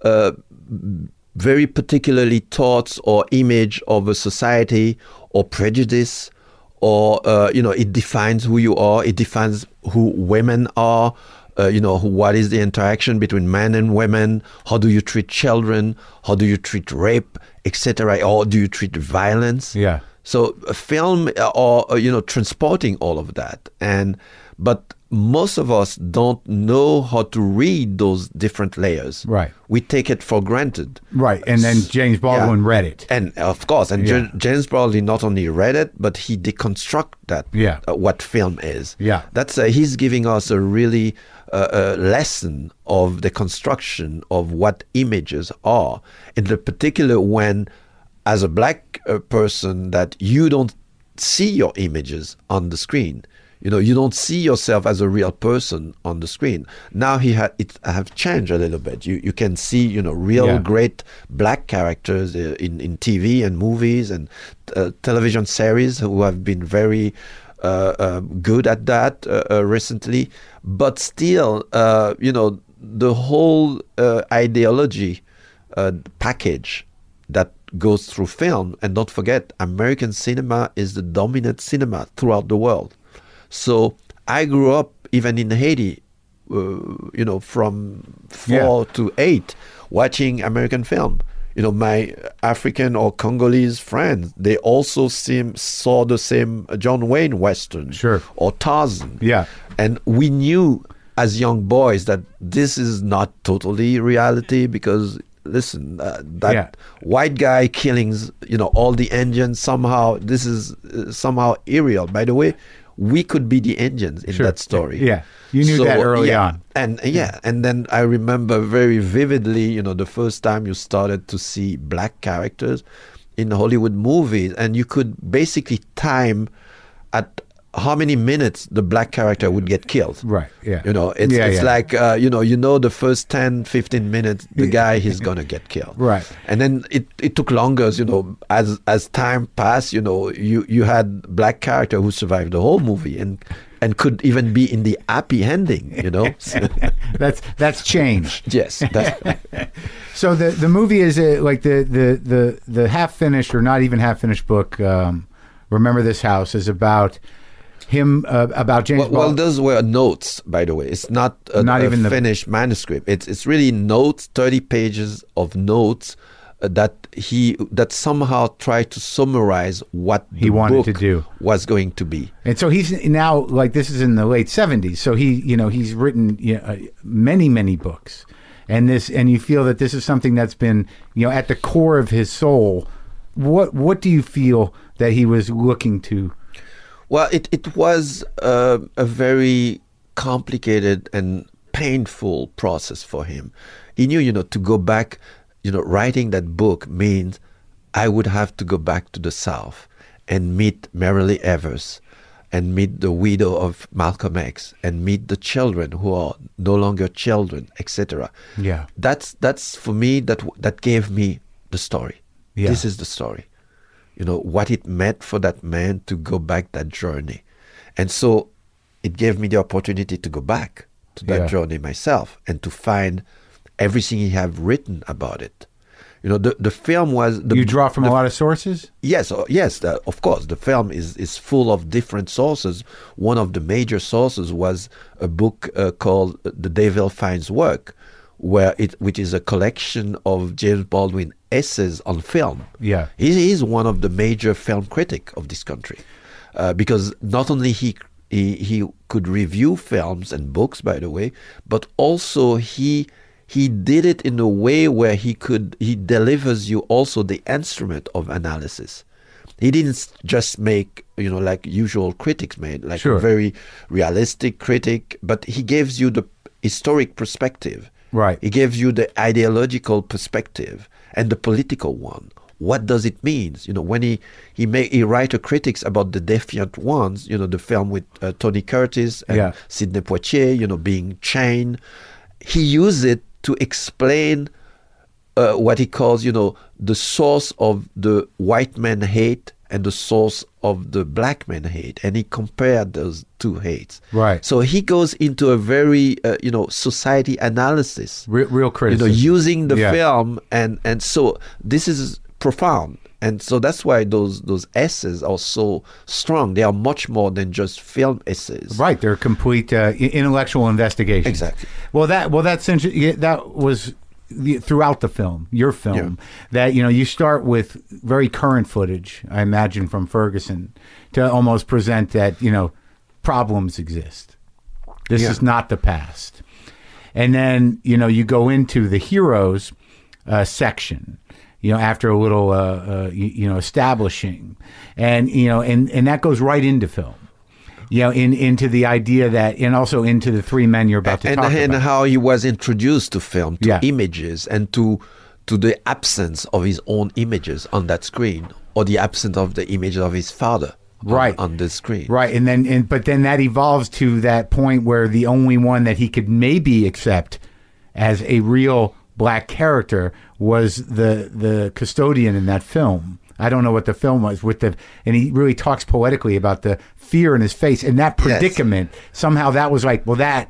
very particularly thoughts or image of a society or prejudice. Or, it defines who you are. It defines who women are. What is the interaction between men and women? How do you treat children? How do you treat rape, etc.? Or do you treat violence? Yeah. So film are, transporting all of that. But most of us don't know how to read those different layers. Right. We take it for granted. Right. And then James Baldwin read it. And of course, James Baldwin not only read it, but he deconstruct that, what film is. Yeah. That's he's giving us a really lesson of the construction of what images are. In the particular when, as a black person, that you don't see your images on the screen. You don't see yourself as a real person on the screen. Now it have changed a little bit. You can see real great black characters in TV and movies and television series who have been very good at that recently. But still, the whole ideology package that goes through film. And don't forget, American cinema is the dominant cinema throughout the world. So I grew up even in Haiti, from 4 to 8, watching American film. My African or Congolese friends, they also saw the same John Wayne Western, or Tarzan. Yeah. And we knew as young boys that this is not totally reality, because listen, white guy killings, all the Indians, somehow, this is somehow irreal. By the way, we could be the Indians in that story. Yeah, you knew that early on. And and then I remember very vividly, the first time you started to see black characters in Hollywood movies, and you could basically time at how many minutes the black character would get killed. Right, yeah. It's like, the first 10, 15 minutes, the guy is going to get killed. Right. And then it took longer, as time passed, you had black character who survived the whole movie and could even be in the happy ending, That's changed. Yes. So the movie is like the half-finished or not even half-finished book, Remember This House, is about him about James Well, Baldwin. those were notes, by the way. It's not Not even the finished manuscript. It's really notes, 30 pages of notes that somehow tried to summarize what He wanted to do. was going to be. And so he's now, like, this is in the late 70s. So he's written many books, and you feel that this is something that's been, at the core of his soul. What do you feel that he was looking to? Well, it was a very complicated and painful process for him. He knew, to go back, writing that book means I would have to go back to the South and meet Marilee Evers and meet the widow of Malcolm X and meet the children who are no longer children, etc. Yeah. That's for me, that gave me the story. Yeah. This is the story. What it meant for that man to go back that journey. And so it gave me the opportunity to go back to that journey myself and to find everything he had written about it. The film was... You draw from a lot of sources? Yes, of course. The film is full of different sources. One of the major sources was a book called The Devil Finds Work, which is a collection of James Baldwin essays on film. Yeah. He's one of the major film critics of this country, because not only he could review films and books, by the way, but also he did it in a way where he delivers you also the instrument of analysis. He didn't just make, like usual critics made, like a very realistic critic, but he gives you the historic perspective. Right. He gives you the ideological perspective and the political one. What does it mean? When he write a critics about The Defiant Ones, the film with Tony Curtis and Sidney Poitier, being chained, he used it to explain what he calls, the source of the white man hate and the source of the black man hate, and he compared those two hates. Right. So he goes into a very, society analysis, real criticism, using the film, and so this is profound, and so that's why those essays are so strong. They are much more than just film essays. Right. They're complete intellectual investigation. Exactly. Well, that was throughout the film, your film, that you start with very current footage, I imagine, from Ferguson, to almost present that problems exist. This is not the past. And then you go into the heroes section, after a little establishing, and and that goes right into film. Into the idea that, and also into the three men you're about to talk about. And how he was introduced to film, to images, and to the absence of his own images on that screen, or the absence of the images of his father on the screen. Right, but then that evolves to that point where the only one that he could maybe accept as a real black character was the custodian in that film. I don't know what the film was and he really talks poetically about the fear in his face and that predicament. Somehow that was like, well, that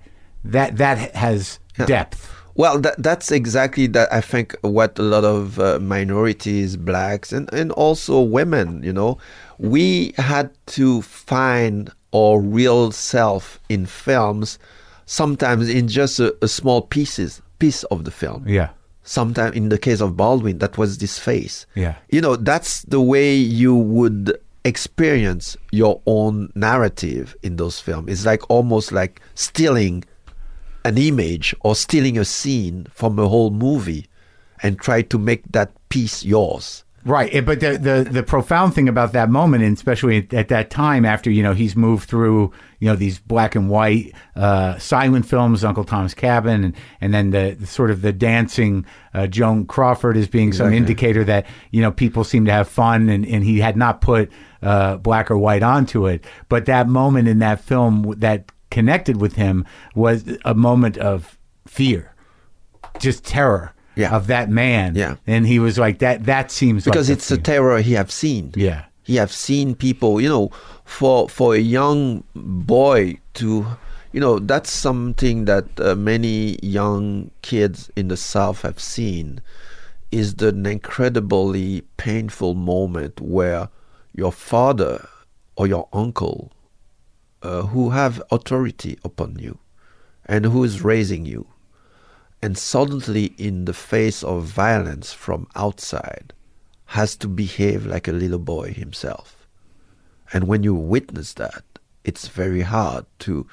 has depth. Well, that's exactly that. I think what a lot of minorities, blacks, and also women, we had to find our real self in films, sometimes in just a small piece of the film. Yeah. Sometimes, in the case of Baldwin, that was this face. Yeah. That's the way you would experience your own narrative in those films. It's like almost like stealing an image or stealing a scene from a whole movie and try to make that piece yours. Right, but the profound thing about that moment, and especially at that time, after he's moved through these black and white silent films, Uncle Tom's Cabin, and then the sort of the dancing Joan Crawford as being some indicator that people seem to have fun, and he had not put black or white onto it. But that moment in that film that connected with him was a moment of fear, just terror. Of that man. And he was like, that seems because like... it's a terror he have seen. Yeah. He have seen people, for a young boy to, that's something that many young kids in the South have seen, is an incredibly painful moment where your father or your uncle who have authority upon you and who is raising you, and suddenly in the face of violence from outside has to behave like a little boy himself. And when you witness that, it's very hard to,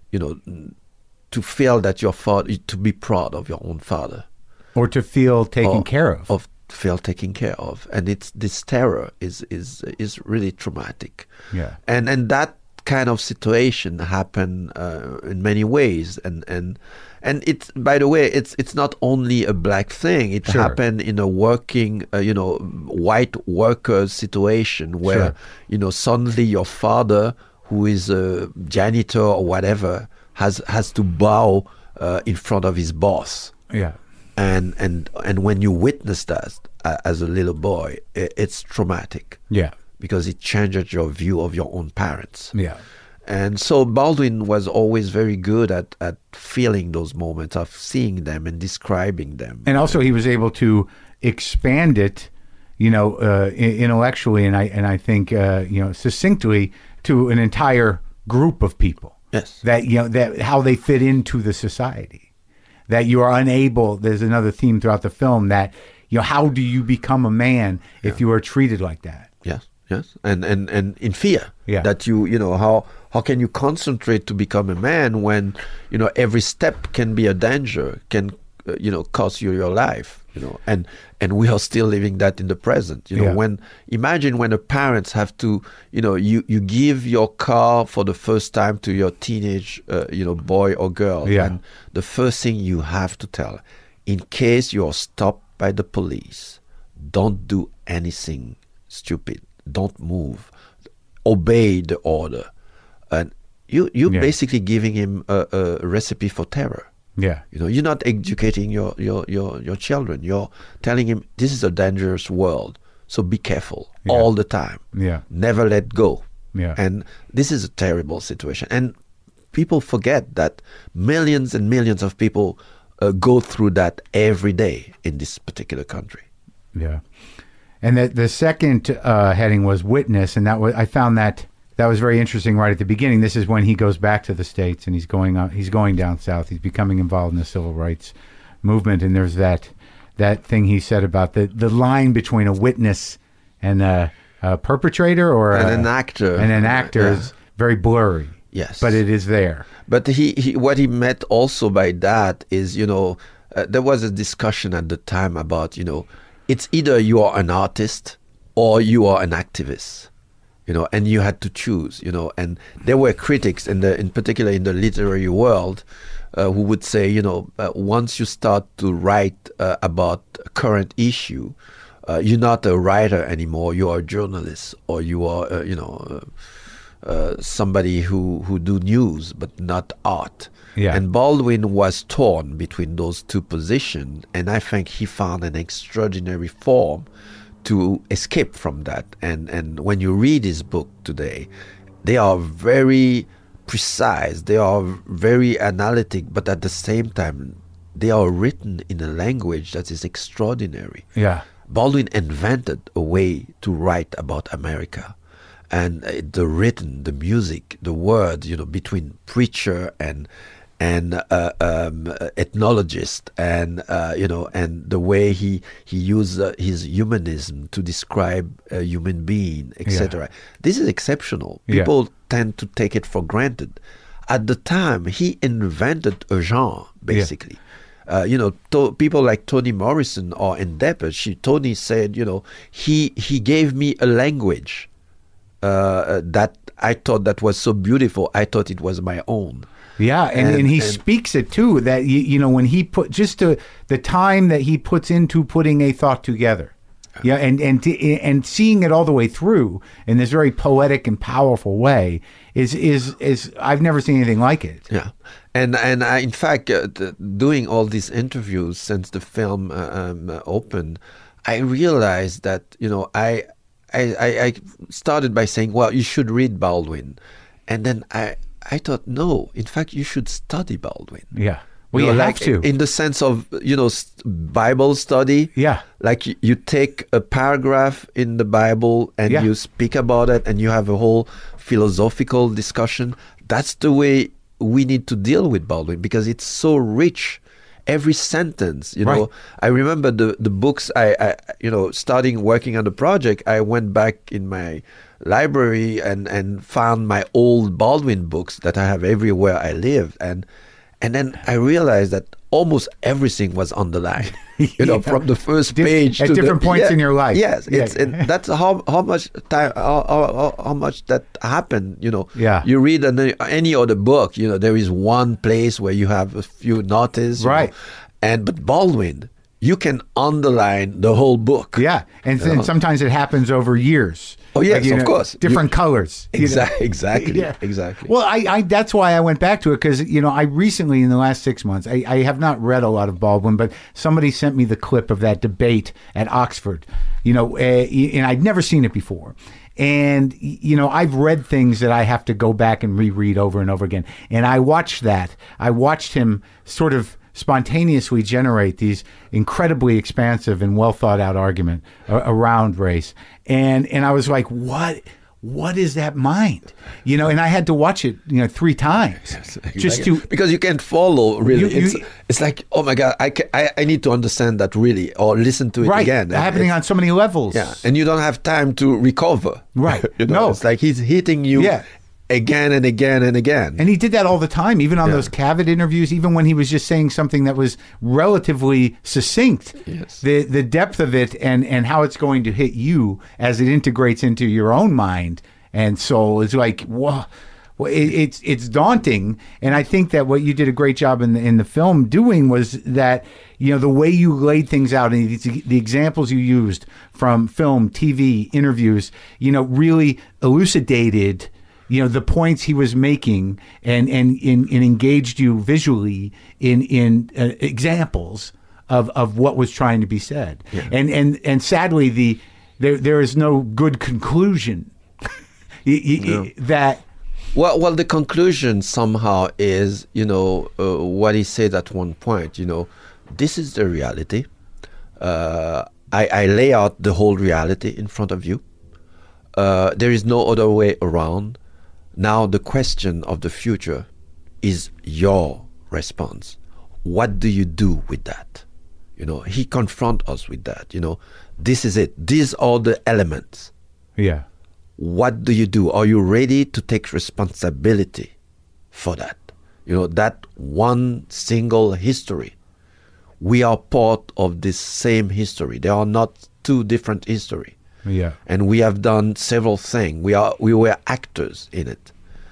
to feel that your father, to be proud of your own father. Or to feel taken care of. Of feel taken care of. And it's this terror is really traumatic. Yeah. And that kind of situation happen in many ways, and it's, by the way, it's not only a black thing. It Sure. happened in a working white workers situation where Sure. Suddenly your father, who is a janitor or whatever, has to bow in front of his boss. Yeah. And when you witness that as a little boy, it's traumatic. Yeah. Because it changes your view of your own parents. Yeah. And so Baldwin was always very good at feeling those moments, of seeing them and describing them. And also he was able to expand it, intellectually and I think succinctly to an entire group of people. Yes. That how they fit into the society. That you are unable, there's another theme throughout the film, that how do you become a man if you are treated like that? Yes. Yes, and in fear. Yeah. That how can you concentrate to become a man when every step can be a danger, can cost you your life, and we are still living that in the present. Imagine when the parents have to, you give your car for the first time to your teenage boy or girl, and the first thing you have to tell, in case you are stopped by the police, don't do anything stupid. Don't move. Obey the order. And you're basically giving him a recipe for terror. Yeah. You're not educating your children. You're telling him this is a dangerous world. So be careful all the time. Yeah. Never let go. Yeah. And this is a terrible situation. And people forget that millions and millions of people go through that every day in this particular country. Yeah. And the second heading was witness, and I found that was very interesting right at the beginning. This is when he goes back to the States and he's going down south. He's becoming involved in the civil rights movement, and there's that thing he said about the line between a witness and a perpetrator and an actor. And an actor is very blurry. Yes, but it is there. But he what he meant also by that is there was a discussion at the time about it's either you are an artist or you are an activist, and you had to choose, and there were critics in particular in the literary world who would say, once you start to write about a current issue, you're not a writer anymore, you are a journalist, or you are, somebody who do news but not art. Yeah. And Baldwin was torn between those two positions, and I think he found an extraordinary form to escape from that. And when you read his book today, they are very precise, they are very analytic, but at the same time, they are written in a language that is extraordinary. Yeah. Baldwin invented a way to write about America. And the written, the music, the words, between preacher and ethnologist, and and the way he used his humanism to describe a human being, etc. This is exceptional. People tend to take it for granted. At the time, he invented a genre, basically. People like Toni Morrison or Endeavor. Toni said, he gave me a language that I thought that was so beautiful. I thought it was my own. Yeah, and he speaks it too. That when he put just the time that he puts into putting a thought together, and seeing it all the way through in this very poetic and powerful way is I've never seen anything like it. Yeah, and I, in fact, doing all these interviews since the film opened, I realized that I started by saying, well, you should read Baldwin, and then I thought, no, in fact, you should study Baldwin. Yeah. Well, you have like to. in the sense of, Bible study. Yeah. Like you take a paragraph in the Bible and Yeah. you speak about it and you have a whole philosophical discussion. That's the way we need to deal with Baldwin, because it's so rich. Every sentence, Right. I remember the books I starting working on the project, I went back in my library and found my old Baldwin books that I have everywhere I live. And then I realized that almost everything was underlined, from the first page at to different points in your life. Yes, Yeah. and that's how much time, how much that happened. Yeah. You read any other book, there is one place where you have a few notices, Right. But Baldwin, you can underline the whole book. Yeah, and sometimes it happens over years. Oh, yes, of course. Different colors. Exactly. Yeah. Exactly. Well, I that's why I went back to it, because I recently, in the last 6 months, I have not read a lot of Baldwin, but somebody sent me the clip of that debate at Oxford, and I'd never seen it before. And I've read things that I have to go back and reread over and over again. And I watched that. I watched him sort of spontaneously generate these incredibly expansive and well thought out argument around race, and I was like, what is that mind? And I had to watch it 3 times just to, because you can't follow really. It's like, oh my God, I need to understand that really, or listen to it right, again. happening on so many levels. Yeah, and you don't have time to recover. Right. No, it's like he's hitting you. Yeah. Again and again and again. And he did that all the time, even on those Cavett interviews, even when he was just saying something that was relatively succinct. Yes. The depth of it and how it's going to hit you as it integrates into your own mind and soul is like, whoa. Well, it's daunting, and I think that what you did a great job in the film doing was that the way you laid things out and the examples you used from film, TV, interviews, really elucidated the points he was making and engaged you visually in examples of what was trying to be said. Yeah. And sadly, there is no good conclusion that. Well, the conclusion somehow is, what he said at one point, this is the reality. I lay out the whole reality in front of you. There is no other way around. Now the question of the future is your response. What do you do with that? He confronts us with that. This is it. These are the elements. Yeah. What do you do? Are you ready to take responsibility for that? That one single history. We are part of this same history. There are not 2 different history. Yeah. And we have done several things. We were actors in it.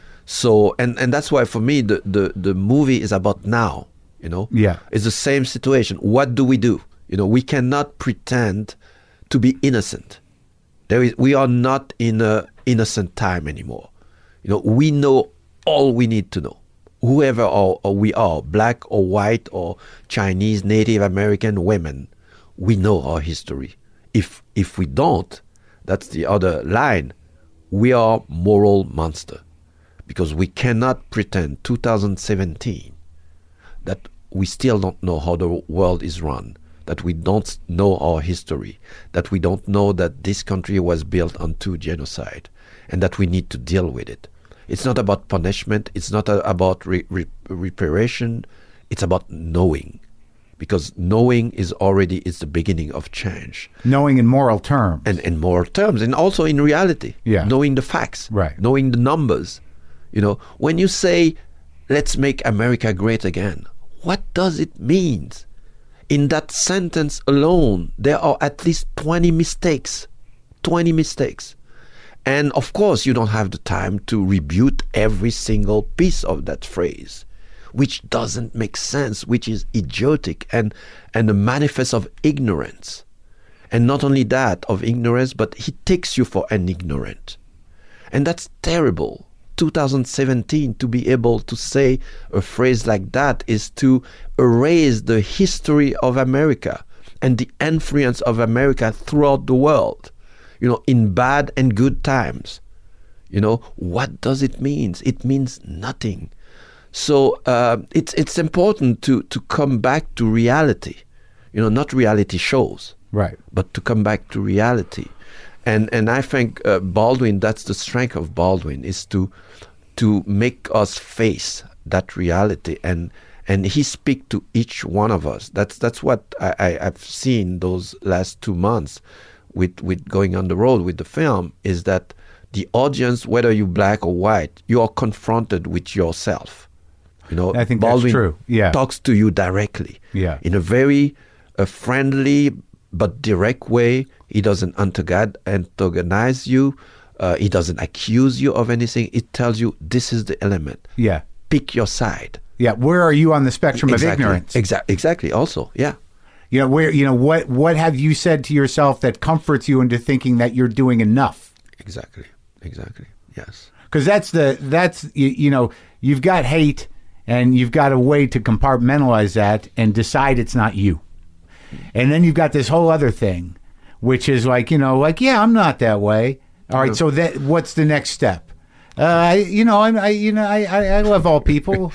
So and that's why for me the movie is about now, Yeah. It's the same situation. What do? We cannot pretend to be innocent. We are not in a innocent time anymore. We know all we need to know. Whoever we are, black or white or Chinese, Native American, women, we know our history. If we don't, that's the other line. We are moral monster, because we cannot pretend 2017 that we still don't know how the world is run, that we don't know our history, that we don't know that this country was built on 2 genocide, and that we need to deal with it. It's not about punishment. It's not about reparation. It's about knowing. Because knowing is the beginning of change. Knowing in moral terms. And in moral terms, and also in reality. Yeah. Knowing the facts. Right. Knowing the numbers. When you say, let's make America great again, what does it mean? In that sentence alone, there are at least 20 mistakes. 20 mistakes. And of course, you don't have the time to rebut every single piece of that phrase, which doesn't make sense, which is idiotic and a manifest of ignorance. And not only that, of ignorance, but he takes you for an ignorant. And that's terrible. 2017, to be able to say a phrase like that is to erase the history of America and the influence of America throughout the world, in bad and good times. What does it mean? It means nothing. So it's important to come back to reality, not reality shows, Right. but to come back to reality. And I think Baldwin, that's the strength of Baldwin, is to make us face that reality, and he speak to each one of us. That's what I've seen those last 2 months with going on the road with the film, is that the audience, whether you're black or white, you are confronted with yourself. I think Baldwin that's true. Yeah. talks to you directly. Yeah. In a very friendly but direct way. He doesn't antagonize you. He doesn't accuse you of anything. It tells you this is the element. Yeah. Pick your side. Yeah. Where are you on the spectrum of ignorance? Exactly. Also, yeah. What have you said to yourself that comforts you into thinking that you're doing enough? Exactly. Yes. Because you've got hate, and you've got a way to compartmentalize that and decide it's not you. And then you've got this whole other thing, which is yeah, I'm not that way. All right, so what's the next step? I love all people,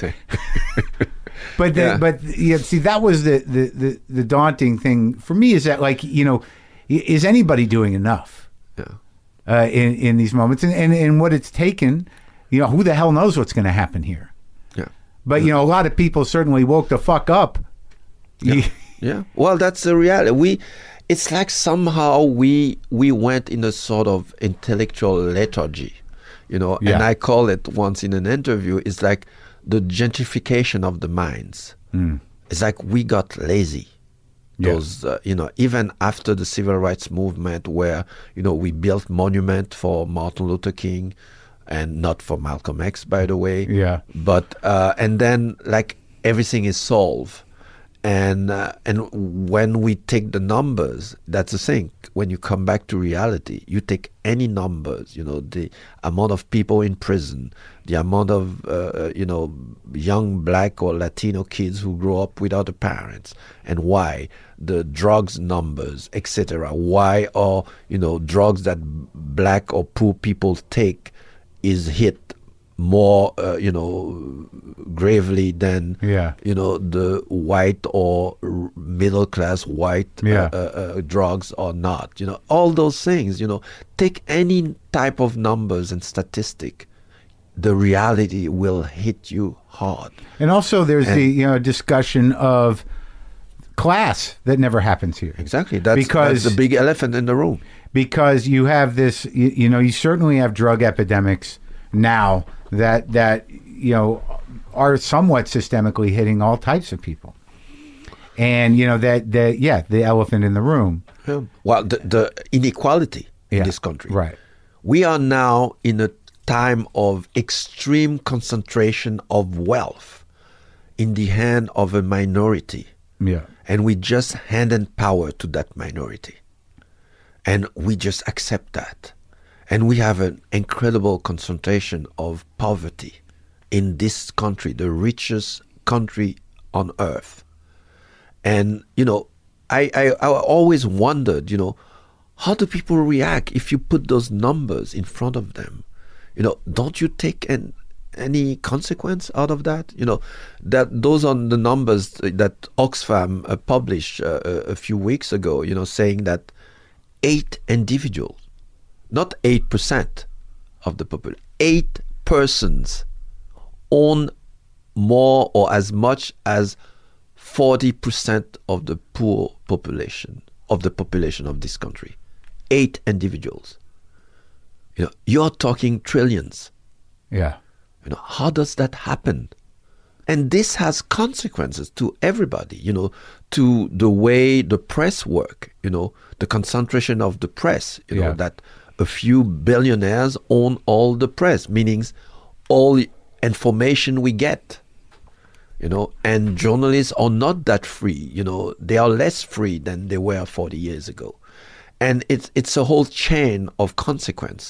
But see, that was the daunting thing for me, is that is anybody doing enough? Yeah. In these moments, and what it's taken, who the hell knows what's going to happen here? Yeah. But a lot of people certainly woke the fuck up. Yeah. Yeah. Well, that's the reality. It's like somehow we went in a sort of intellectual lethargy, Yeah. and I call it once in an interview, it's like the gentrification of the minds. It's like we got lazy. Those, even after the civil rights movement, where, we built monument for Martin Luther King, and not for Malcolm X, by the way. Yeah. But, and then everything is solved. And when we take the numbers, that's the thing. When you come back to reality, you take any numbers, the amount of people in prison, the amount of, young black or Latino kids who grow up without a parents, and why, the drugs numbers, etc. Why are, drugs that black or poor people take is hit more, gravely than, the white or middle class white drugs or not. All those things. Take any type of numbers and statistic, the reality will hit you hard. And also, there's the discussion of class that never happens here. Exactly. That's the big elephant in the room. Because you have this, you certainly have drug epidemics now that are somewhat systemically hitting all types of people, and the elephant in the room. Yeah. Well, the inequality in this country. Right. We are now in a time of extreme concentration of wealth in the hand of a minority. Yeah. And we just handed power to that minority, and we just accept that. And we have an incredible concentration of poverty in this country, the richest country on earth. And, I always wondered, how do people react if you put those numbers in front of them? Don't you take any consequence out of that? That those are the numbers that Oxfam published a few weeks ago, saying that 8 individuals, not 8% of the population, 8 persons own more or as much as 40% of the poor population, of this country. 8 individuals. You're talking trillions. Yeah. How does that happen? And this has consequences to everybody, to the way the press work, the concentration of the press, that a few billionaires own all the press, meaning all information we get, and journalists are not that free, they are less free than they were 40 years ago. And it's a whole chain of consequence,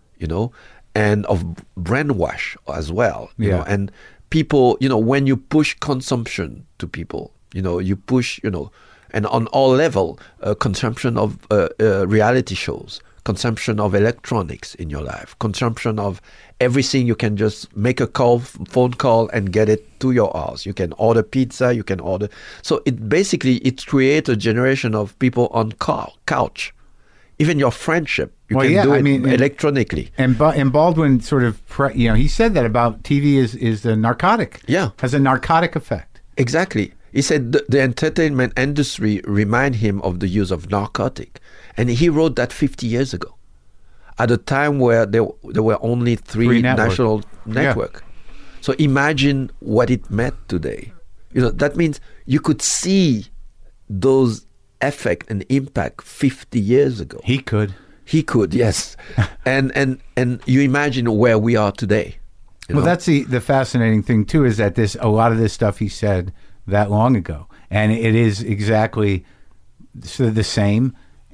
and of brainwash as well, and people, when you push consumption to people, you push, and on all level, consumption of reality shows, consumption of electronics in your life, consumption of everything. You can just make a phone call and get it to your house. You can order pizza, you can order. So it creates a generation of people on couch. Even your friendship, you can do it electronically. And Baldwin sort of, he said that about TV is a narcotic. Yeah. Has a narcotic effect. Exactly. He said the entertainment industry remind him of the use of narcotic. And he wrote that 50 years ago, at a time where there were only three national network. Yeah. So imagine what it meant today. That means you could see those effect and impact 50 years ago. He could, yes. and you imagine where we are today. Well, that's the fascinating thing too, is that a lot of this stuff he said that long ago, and it is exactly the same,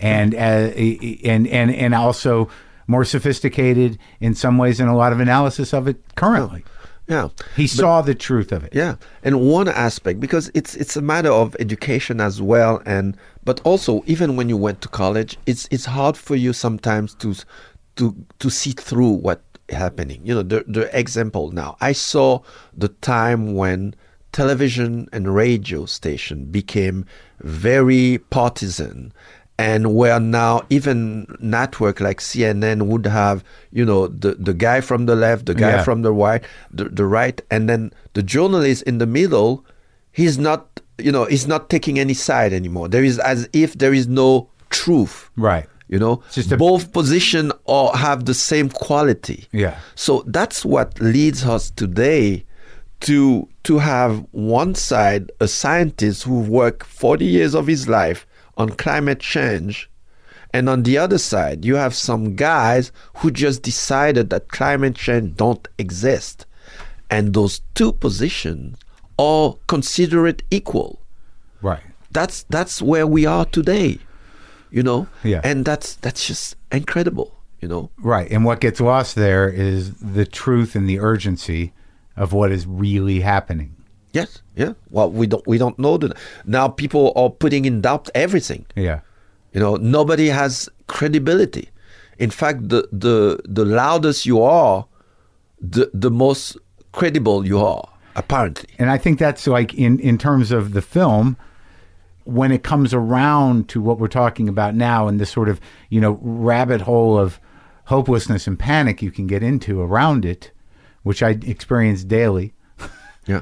and also more sophisticated in some ways, and a lot of analysis of it currently. Yeah. He saw the truth of it. Yeah. And one aspect, because it's a matter of education as well, but also even when you went to college, it's hard for you sometimes to see through what's happening. The example now, I saw the time when television and radio station became very partisan, and where now even network like CNN would have, the guy from the left, the guy from the right, the right, and then the journalist in the middle, he's not taking any side anymore. There is, as if there is no truth. Right. Both position or have the same quality. Yeah. So that's what leads us today to have one side, a scientist who worked 40 years of his life on climate change, and on the other side you have some guys who just decided that climate change don't exist, and those two positions all consider it equal. Right. That's where we are today, Yeah. And that's just incredible, Right. And what gets lost there is the truth and the urgency of what is really happening. Yes, yeah. Well, we don't know that now. People are putting in doubt everything. Yeah, nobody has credibility. In fact, the loudest you are, the most credible you are, apparently. And I think that's like in terms of the film, when it comes around to what we're talking about now, and this sort of rabbit hole of hopelessness and panic you can get into around it, which I experience daily. Yeah.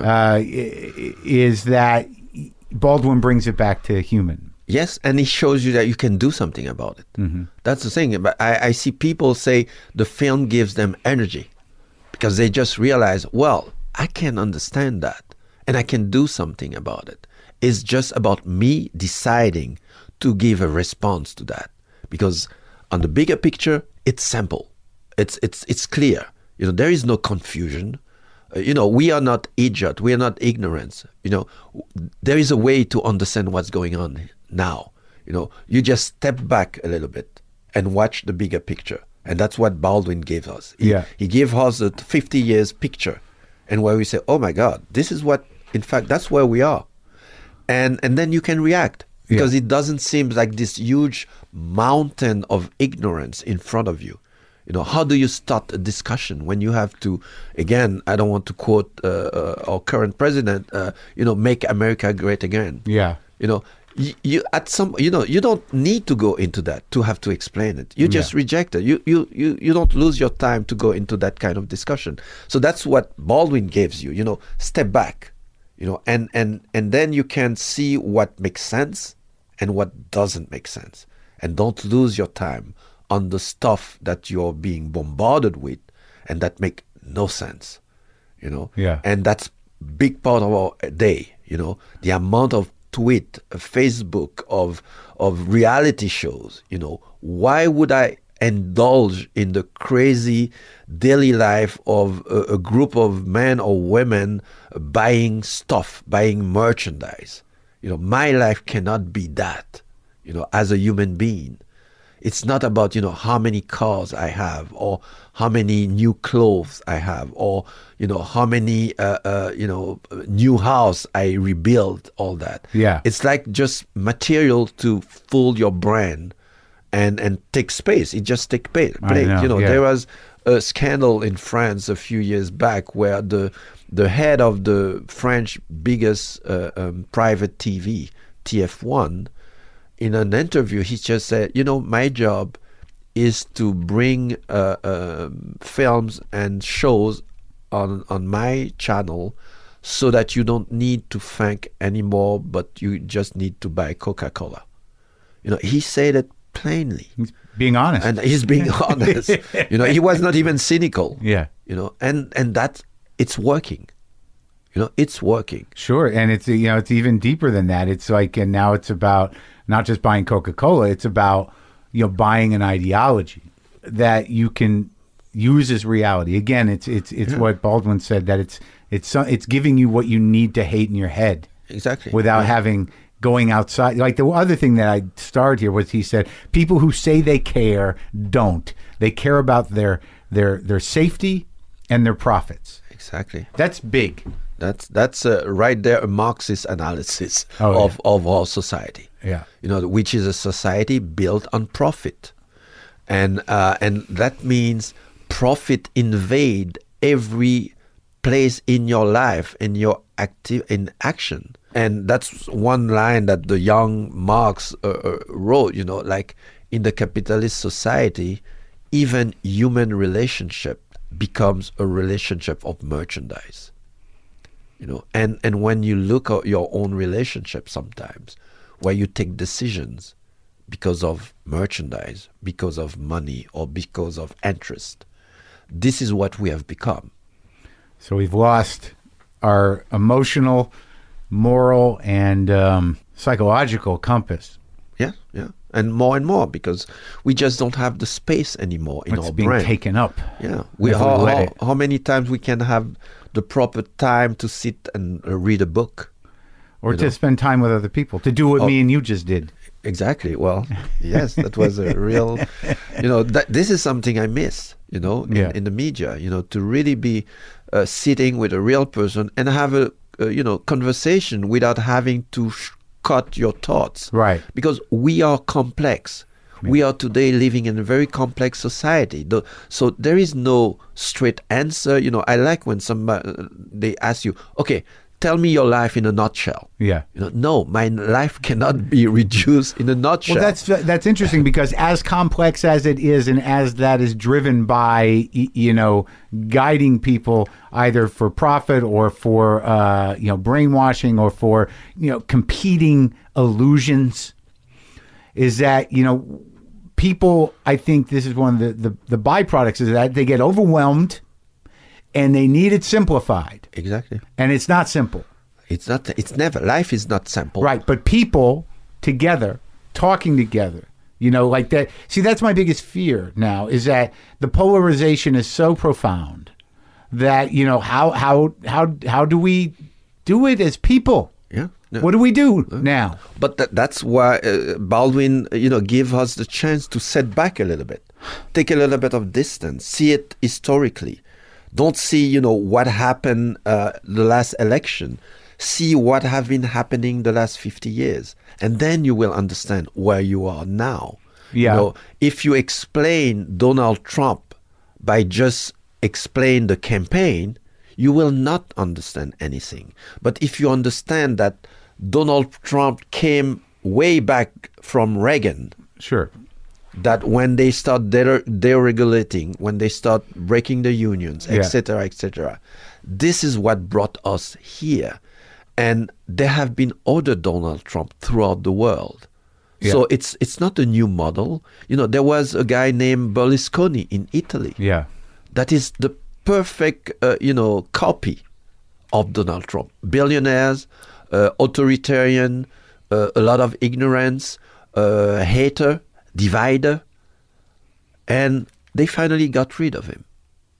Is that Baldwin brings it back to human. Yes, and he shows you that you can do something about it. Mm-hmm. That's the thing. But I see people say the film gives them energy because they just realize, well, I can understand that and I can do something about it. It's just about me deciding to give a response to that, because on the bigger picture, it's simple. It's clear. There is no confusion. We are not idiot. We are not ignorant. There is a way to understand what's going on now. You just step back a little bit and watch the bigger picture. And that's what Baldwin gave us. He gave us a 50 years picture, and where we say, oh my God, this is what, in fact, that's where we are. And then you can react, because it doesn't seem like this huge mountain of ignorance in front of you. How do you start a discussion when you have to, again, I don't want to quote our current president, make America great again. Yeah. You don't need to go into that to have to explain it. You just reject it. You don't lose your time to go into that kind of discussion. So that's what Baldwin gives you, step back, and then you can see what makes sense and what doesn't make sense. And don't lose your time on the stuff that you're being bombarded with and that make no sense, And that's big part of our day, the amount of tweet, Facebook, of reality shows, Why would I indulge in the crazy daily life of a group of men or women buying stuff, buying merchandise? My life cannot be that, as a human being. It's not about, how many cars I have, or how many new clothes I have, or, how many, new house I rebuild, all that. Yeah. It's like just material to fool your brain and take space. It just take place. There was a scandal in France a few years back where the head of the French biggest private TV, TF1, in an interview, he just said, my job is to bring films and shows on my channel so that you don't need to think anymore, but you just need to buy Coca-Cola. He said it plainly. He's being honest. And he's being honest. He was not even cynical. Yeah. And that it's working. It's working. Sure. And it's, it's even deeper than that. It's like, and now it's about not just buying Coca-Cola, it's about, buying an ideology that you can use as reality. Again, it's what Baldwin said, that it's giving you what you need to hate in your head. Exactly. Without going outside. Like the other thing that I started here was, he said, people who say they care don't. They care about their safety and their profits. Exactly. That's big. That's right there a Marxist analysis of our society. Yeah. Which is a society built on profit, and that means profit invade every place in your life, in your in action. And that's one line that the young Marx wrote. Like in the capitalist society, even human relationship becomes a relationship of merchandise. And when you look at your own relationship sometimes, where you take decisions because of merchandise, because of money, or because of interest, this is what we have become. So we've lost our emotional, moral, and psychological compass. Yeah. And more, because we just don't have the space anymore in our brain. It's being taken up. Yeah. How many times we can have the proper time to sit and read a book? Or to spend time with other people, to do what me and you just did. Exactly. Well, yes, that was a real, this is something I miss, in the media, to really be sitting with a real person and have a, conversation without having to cut your thoughts. Right. Because we are complex. Yeah. We are today living in a very complex society. So there is no straight answer. I like when they ask you, okay, tell me your life in a nutshell. Yeah. No, my life cannot be reduced in a nutshell. Well, that's interesting, because as complex as it is, and as that is driven by, guiding people either for profit or for, brainwashing, or for, competing illusions, is that, people, I think this is one of the byproducts, is that they get overwhelmed and they need it simplified. Exactly. And it's not simple. It's not. It's never. Life is not simple. Right. But people together, talking together, like that. See, that's my biggest fear now, is that the polarization is so profound that, how do we do it as people? Yeah. No. What do we do now? But that's why Baldwin, give us the chance to set back a little bit, take a little bit of distance, see it historically. Don't see, what happened the last election. See what have been happening the last 50 years. And then you will understand where you are now. Yeah. If you explain Donald Trump by just explain the campaign, you will not understand anything. But if you understand that Donald Trump came way back from Reagan. Sure. That when they start deregulating, when they start breaking the unions, etc., this is what brought us here. And there have been other Donald Trump throughout the world. Yeah. So it's not a new model. There was a guy named Berlusconi in Italy. Yeah. That is the perfect, copy of Donald Trump. Billionaires, authoritarian, a lot of ignorance, hater, divider, and they finally got rid of him,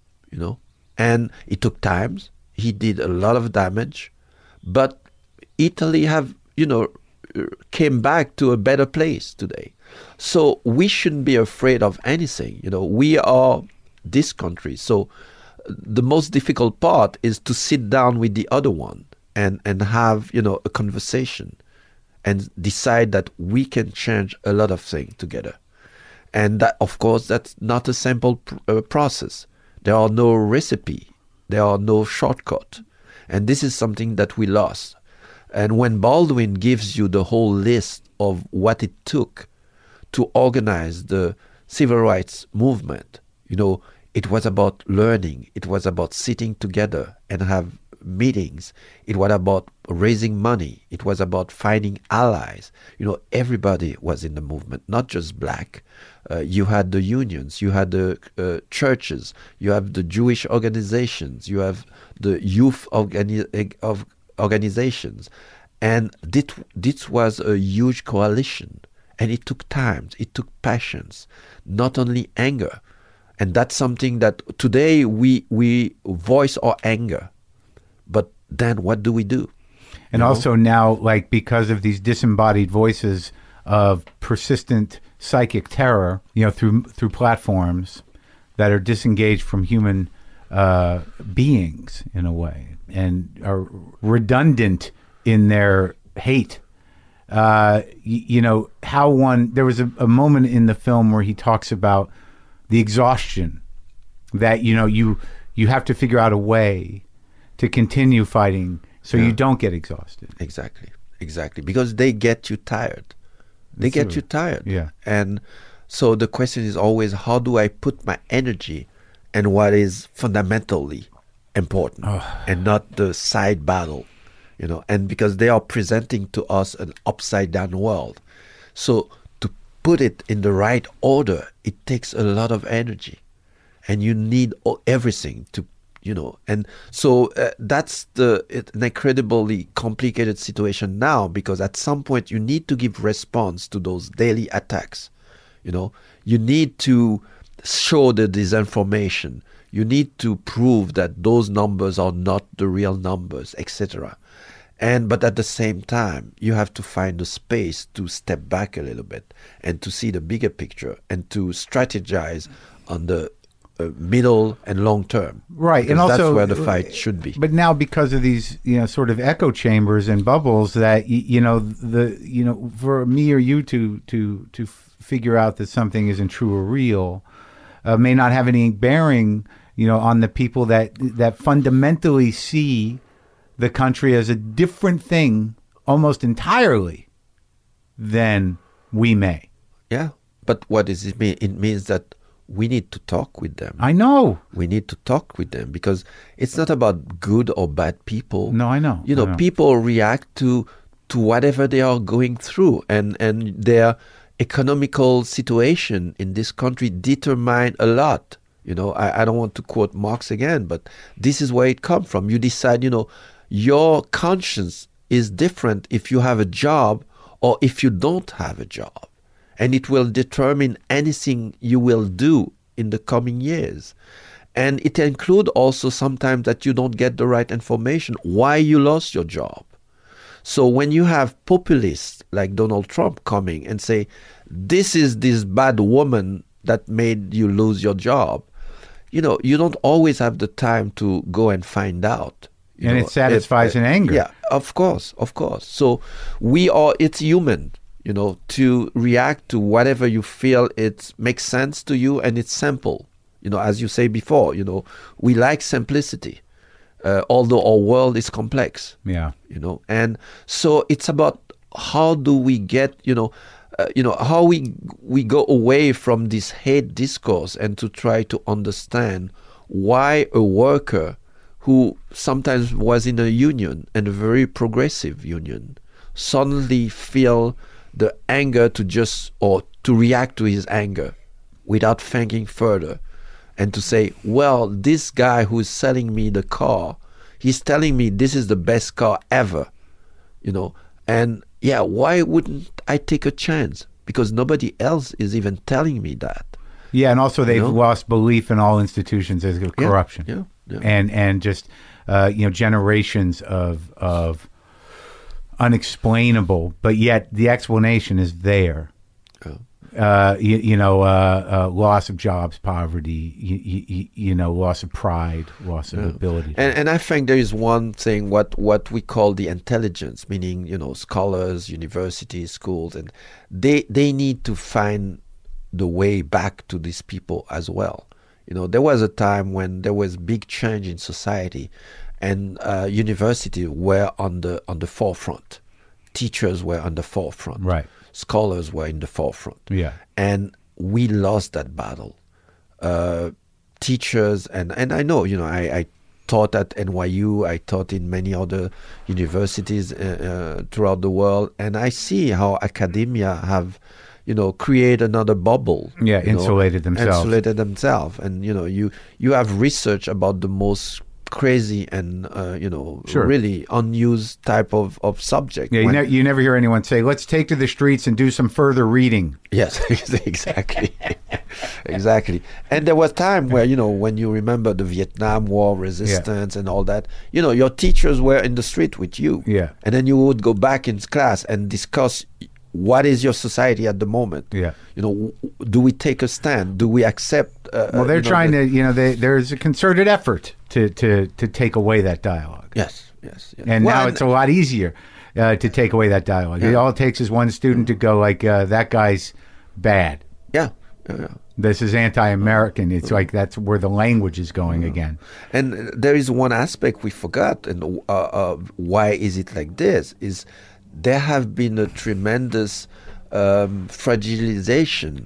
and it took time. He did a lot of damage, but Italy have, came back to a better place today. So we shouldn't be afraid of anything. We are this country. So the most difficult part is to sit down with the other one and have, a conversation and decide that we can change a lot of things together. And that, of course, that's not a simple process. There are no recipe. There are no shortcut. And this is something that we lost. And when Baldwin gives you the whole list of what it took to organize the civil rights movement, it was about learning. It was about sitting together and have meetings. It was about raising money. It was about finding allies. Everybody was in the movement, not just black. You had the unions, you had the churches, you have the Jewish organizations, you have the youth organizations. And this was a huge coalition. And it took time, it took patience, not only anger. And that's something that today we voice our anger. But then what do we do? And also now, because of these disembodied voices of persistent psychic terror, through platforms that are disengaged from human beings in a way and are redundant in their hate. There was a moment in the film where he talks about the exhaustion that, you have to figure out a way to continue fighting so you don't get exhausted. Exactly. Because they get you tired. They get you tired. Yeah. And so the question is always, how do I put my energy in what is fundamentally important and not the side battle, and because they are presenting to us an upside down world. So to put it in the right order, it takes a lot of energy and you need everything to, and so that's an incredibly complicated situation now, because at some point you need to give response to those daily attacks. You need to show the disinformation. You need to prove that those numbers are not the real numbers, etc. But at the same time, you have to find a space to step back a little bit and to see the bigger picture and to strategize on the middle and long term. Right. And also that's where the fight should be. But now, because of these, sort of echo chambers and bubbles that, for me or you to figure out that something isn't true or real may not have any bearing, on the people that fundamentally see the country as a different thing almost entirely than we may. Yeah. But what does it mean? It means that we need to talk with them. I know. We need to talk with them because it's not about good or bad people. No, I know. I know. People react to whatever they are going through, and their economical situation in this country determine a lot. I don't want to quote Marx again, but this is where it comes from. You decide, your conscience is different if you have a job or if you don't have a job. And it will determine anything you will do in the coming years. And it includes also sometimes that you don't get the right information, why you lost your job. So when you have populists like Donald Trump coming and say, this is this bad woman that made you lose your job, you don't always have the time to go and find out. And it satisfies an anger. Yeah, of course. So it's human, to react to whatever you feel it makes sense to you, and it's simple. As you say before, we like simplicity, although our world is complex. Yeah. And so it's about how do we get, how we go away from this hate discourse and to try to understand why a worker who sometimes was in a union, and a very progressive union, suddenly feel the anger to react to his anger without thinking further, and to say, well, this guy who is selling me the car, he's telling me this is the best car ever, and why wouldn't I take a chance? Because nobody else is even telling me that. Yeah, and also they've lost belief in all institutions as corruption. Yeah. And just generations of unexplainable, but yet the explanation is there. Loss of jobs, poverty, loss of pride, loss of ability. And I think there is one thing, what we call the intelligence, meaning, scholars, universities, schools, and they need to find the way back to these people as well. There was a time when there was big change in society, and universities were on the forefront. Teachers were on the forefront. Right. Scholars were in the forefront. Yeah. And we lost that battle. Teachers, and I know, I taught at NYU, I taught in many other universities throughout the world, and I see how academia have, created another bubble. Yeah, insulated themselves. And, you have research about the most crazy and Sure. really unused type of subject. Yeah, you never hear anyone say, "Let's take to the streets and do some further reading." Yes, exactly. Exactly. And there was time where, when you remember the Vietnam War resistance and all that, your teachers were in the street with you. Yeah. And then you would go back in class and discuss what is your society at the moment. Yeah. Do we take a stand? Do we accept? Well, they're trying to, there's a concerted effort to take away that dialogue. Yes. And now it's a lot easier to take away that dialogue. Yeah. All it takes is one student to go like, that guy's bad. Yeah. This is anti-American. It's like that's where the language is going again. And there is one aspect we forgot, and why is it like this, is there have been a tremendous fragilization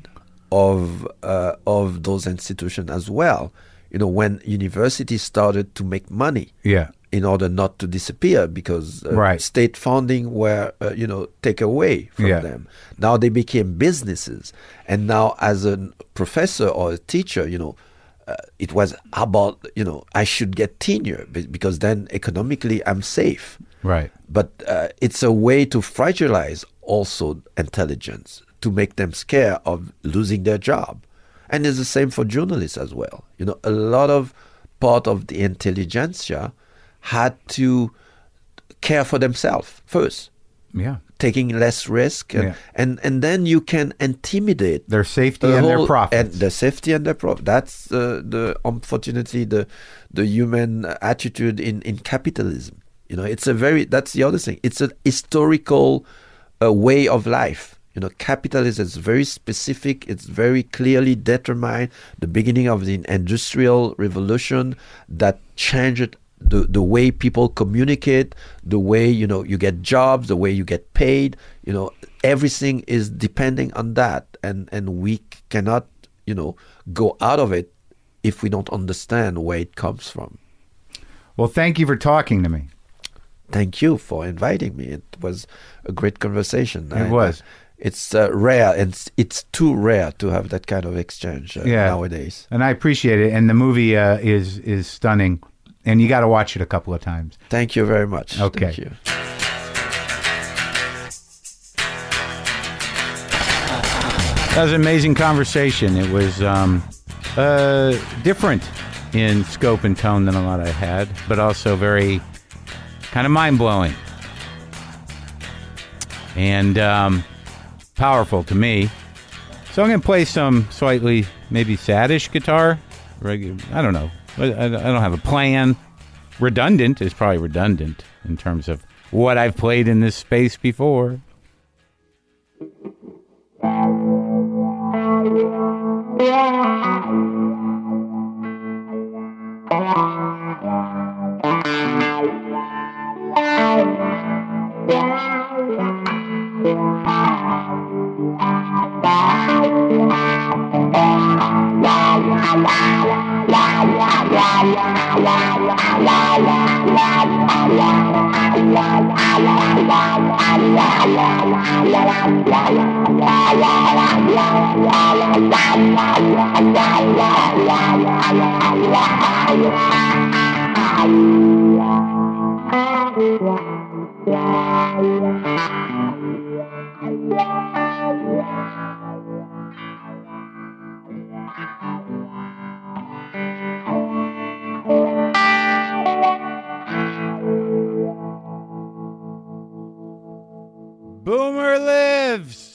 of those institutions as well. When universities started to make money, in order not to disappear, because state funding were take away from them. Now they became businesses, and now as a professor or a teacher, it was about I should get tenure because then economically I'm safe. Right. But it's a way to fragilize also intelligence, to make them scared of losing their job. And it's the same for journalists as well. A lot of part of the intelligentsia had to care for themselves first. Yeah. Taking less risk. And then you can intimidate their safety and their profits. And the safety and their profit. That's the unfortunately the human attitude in capitalism. That's the other thing. It's a historical way of life. Capitalism is very specific. It's very clearly determined. The beginning of the Industrial Revolution that changed the way people communicate, the way you get jobs, the way you get paid. Everything is depending on that, and we cannot go out of it if we don't understand where it comes from. Well, thank you for talking to me. Thank you for inviting me. It was a great conversation. It was. It's rare, and it's too rare to have that kind of exchange nowadays. And I appreciate it. And the movie is stunning, and you got to watch it a couple of times. Thank you very much. Okay. Thank you. That was an amazing conversation. It was different in scope and tone than a lot I had, but also very kind of mind-blowing. And powerful to me. So I'm going to play some slightly maybe saddish guitar. I don't know. I don't have a plan. Redundant is probably redundant in terms of what I've played in this space before. lives.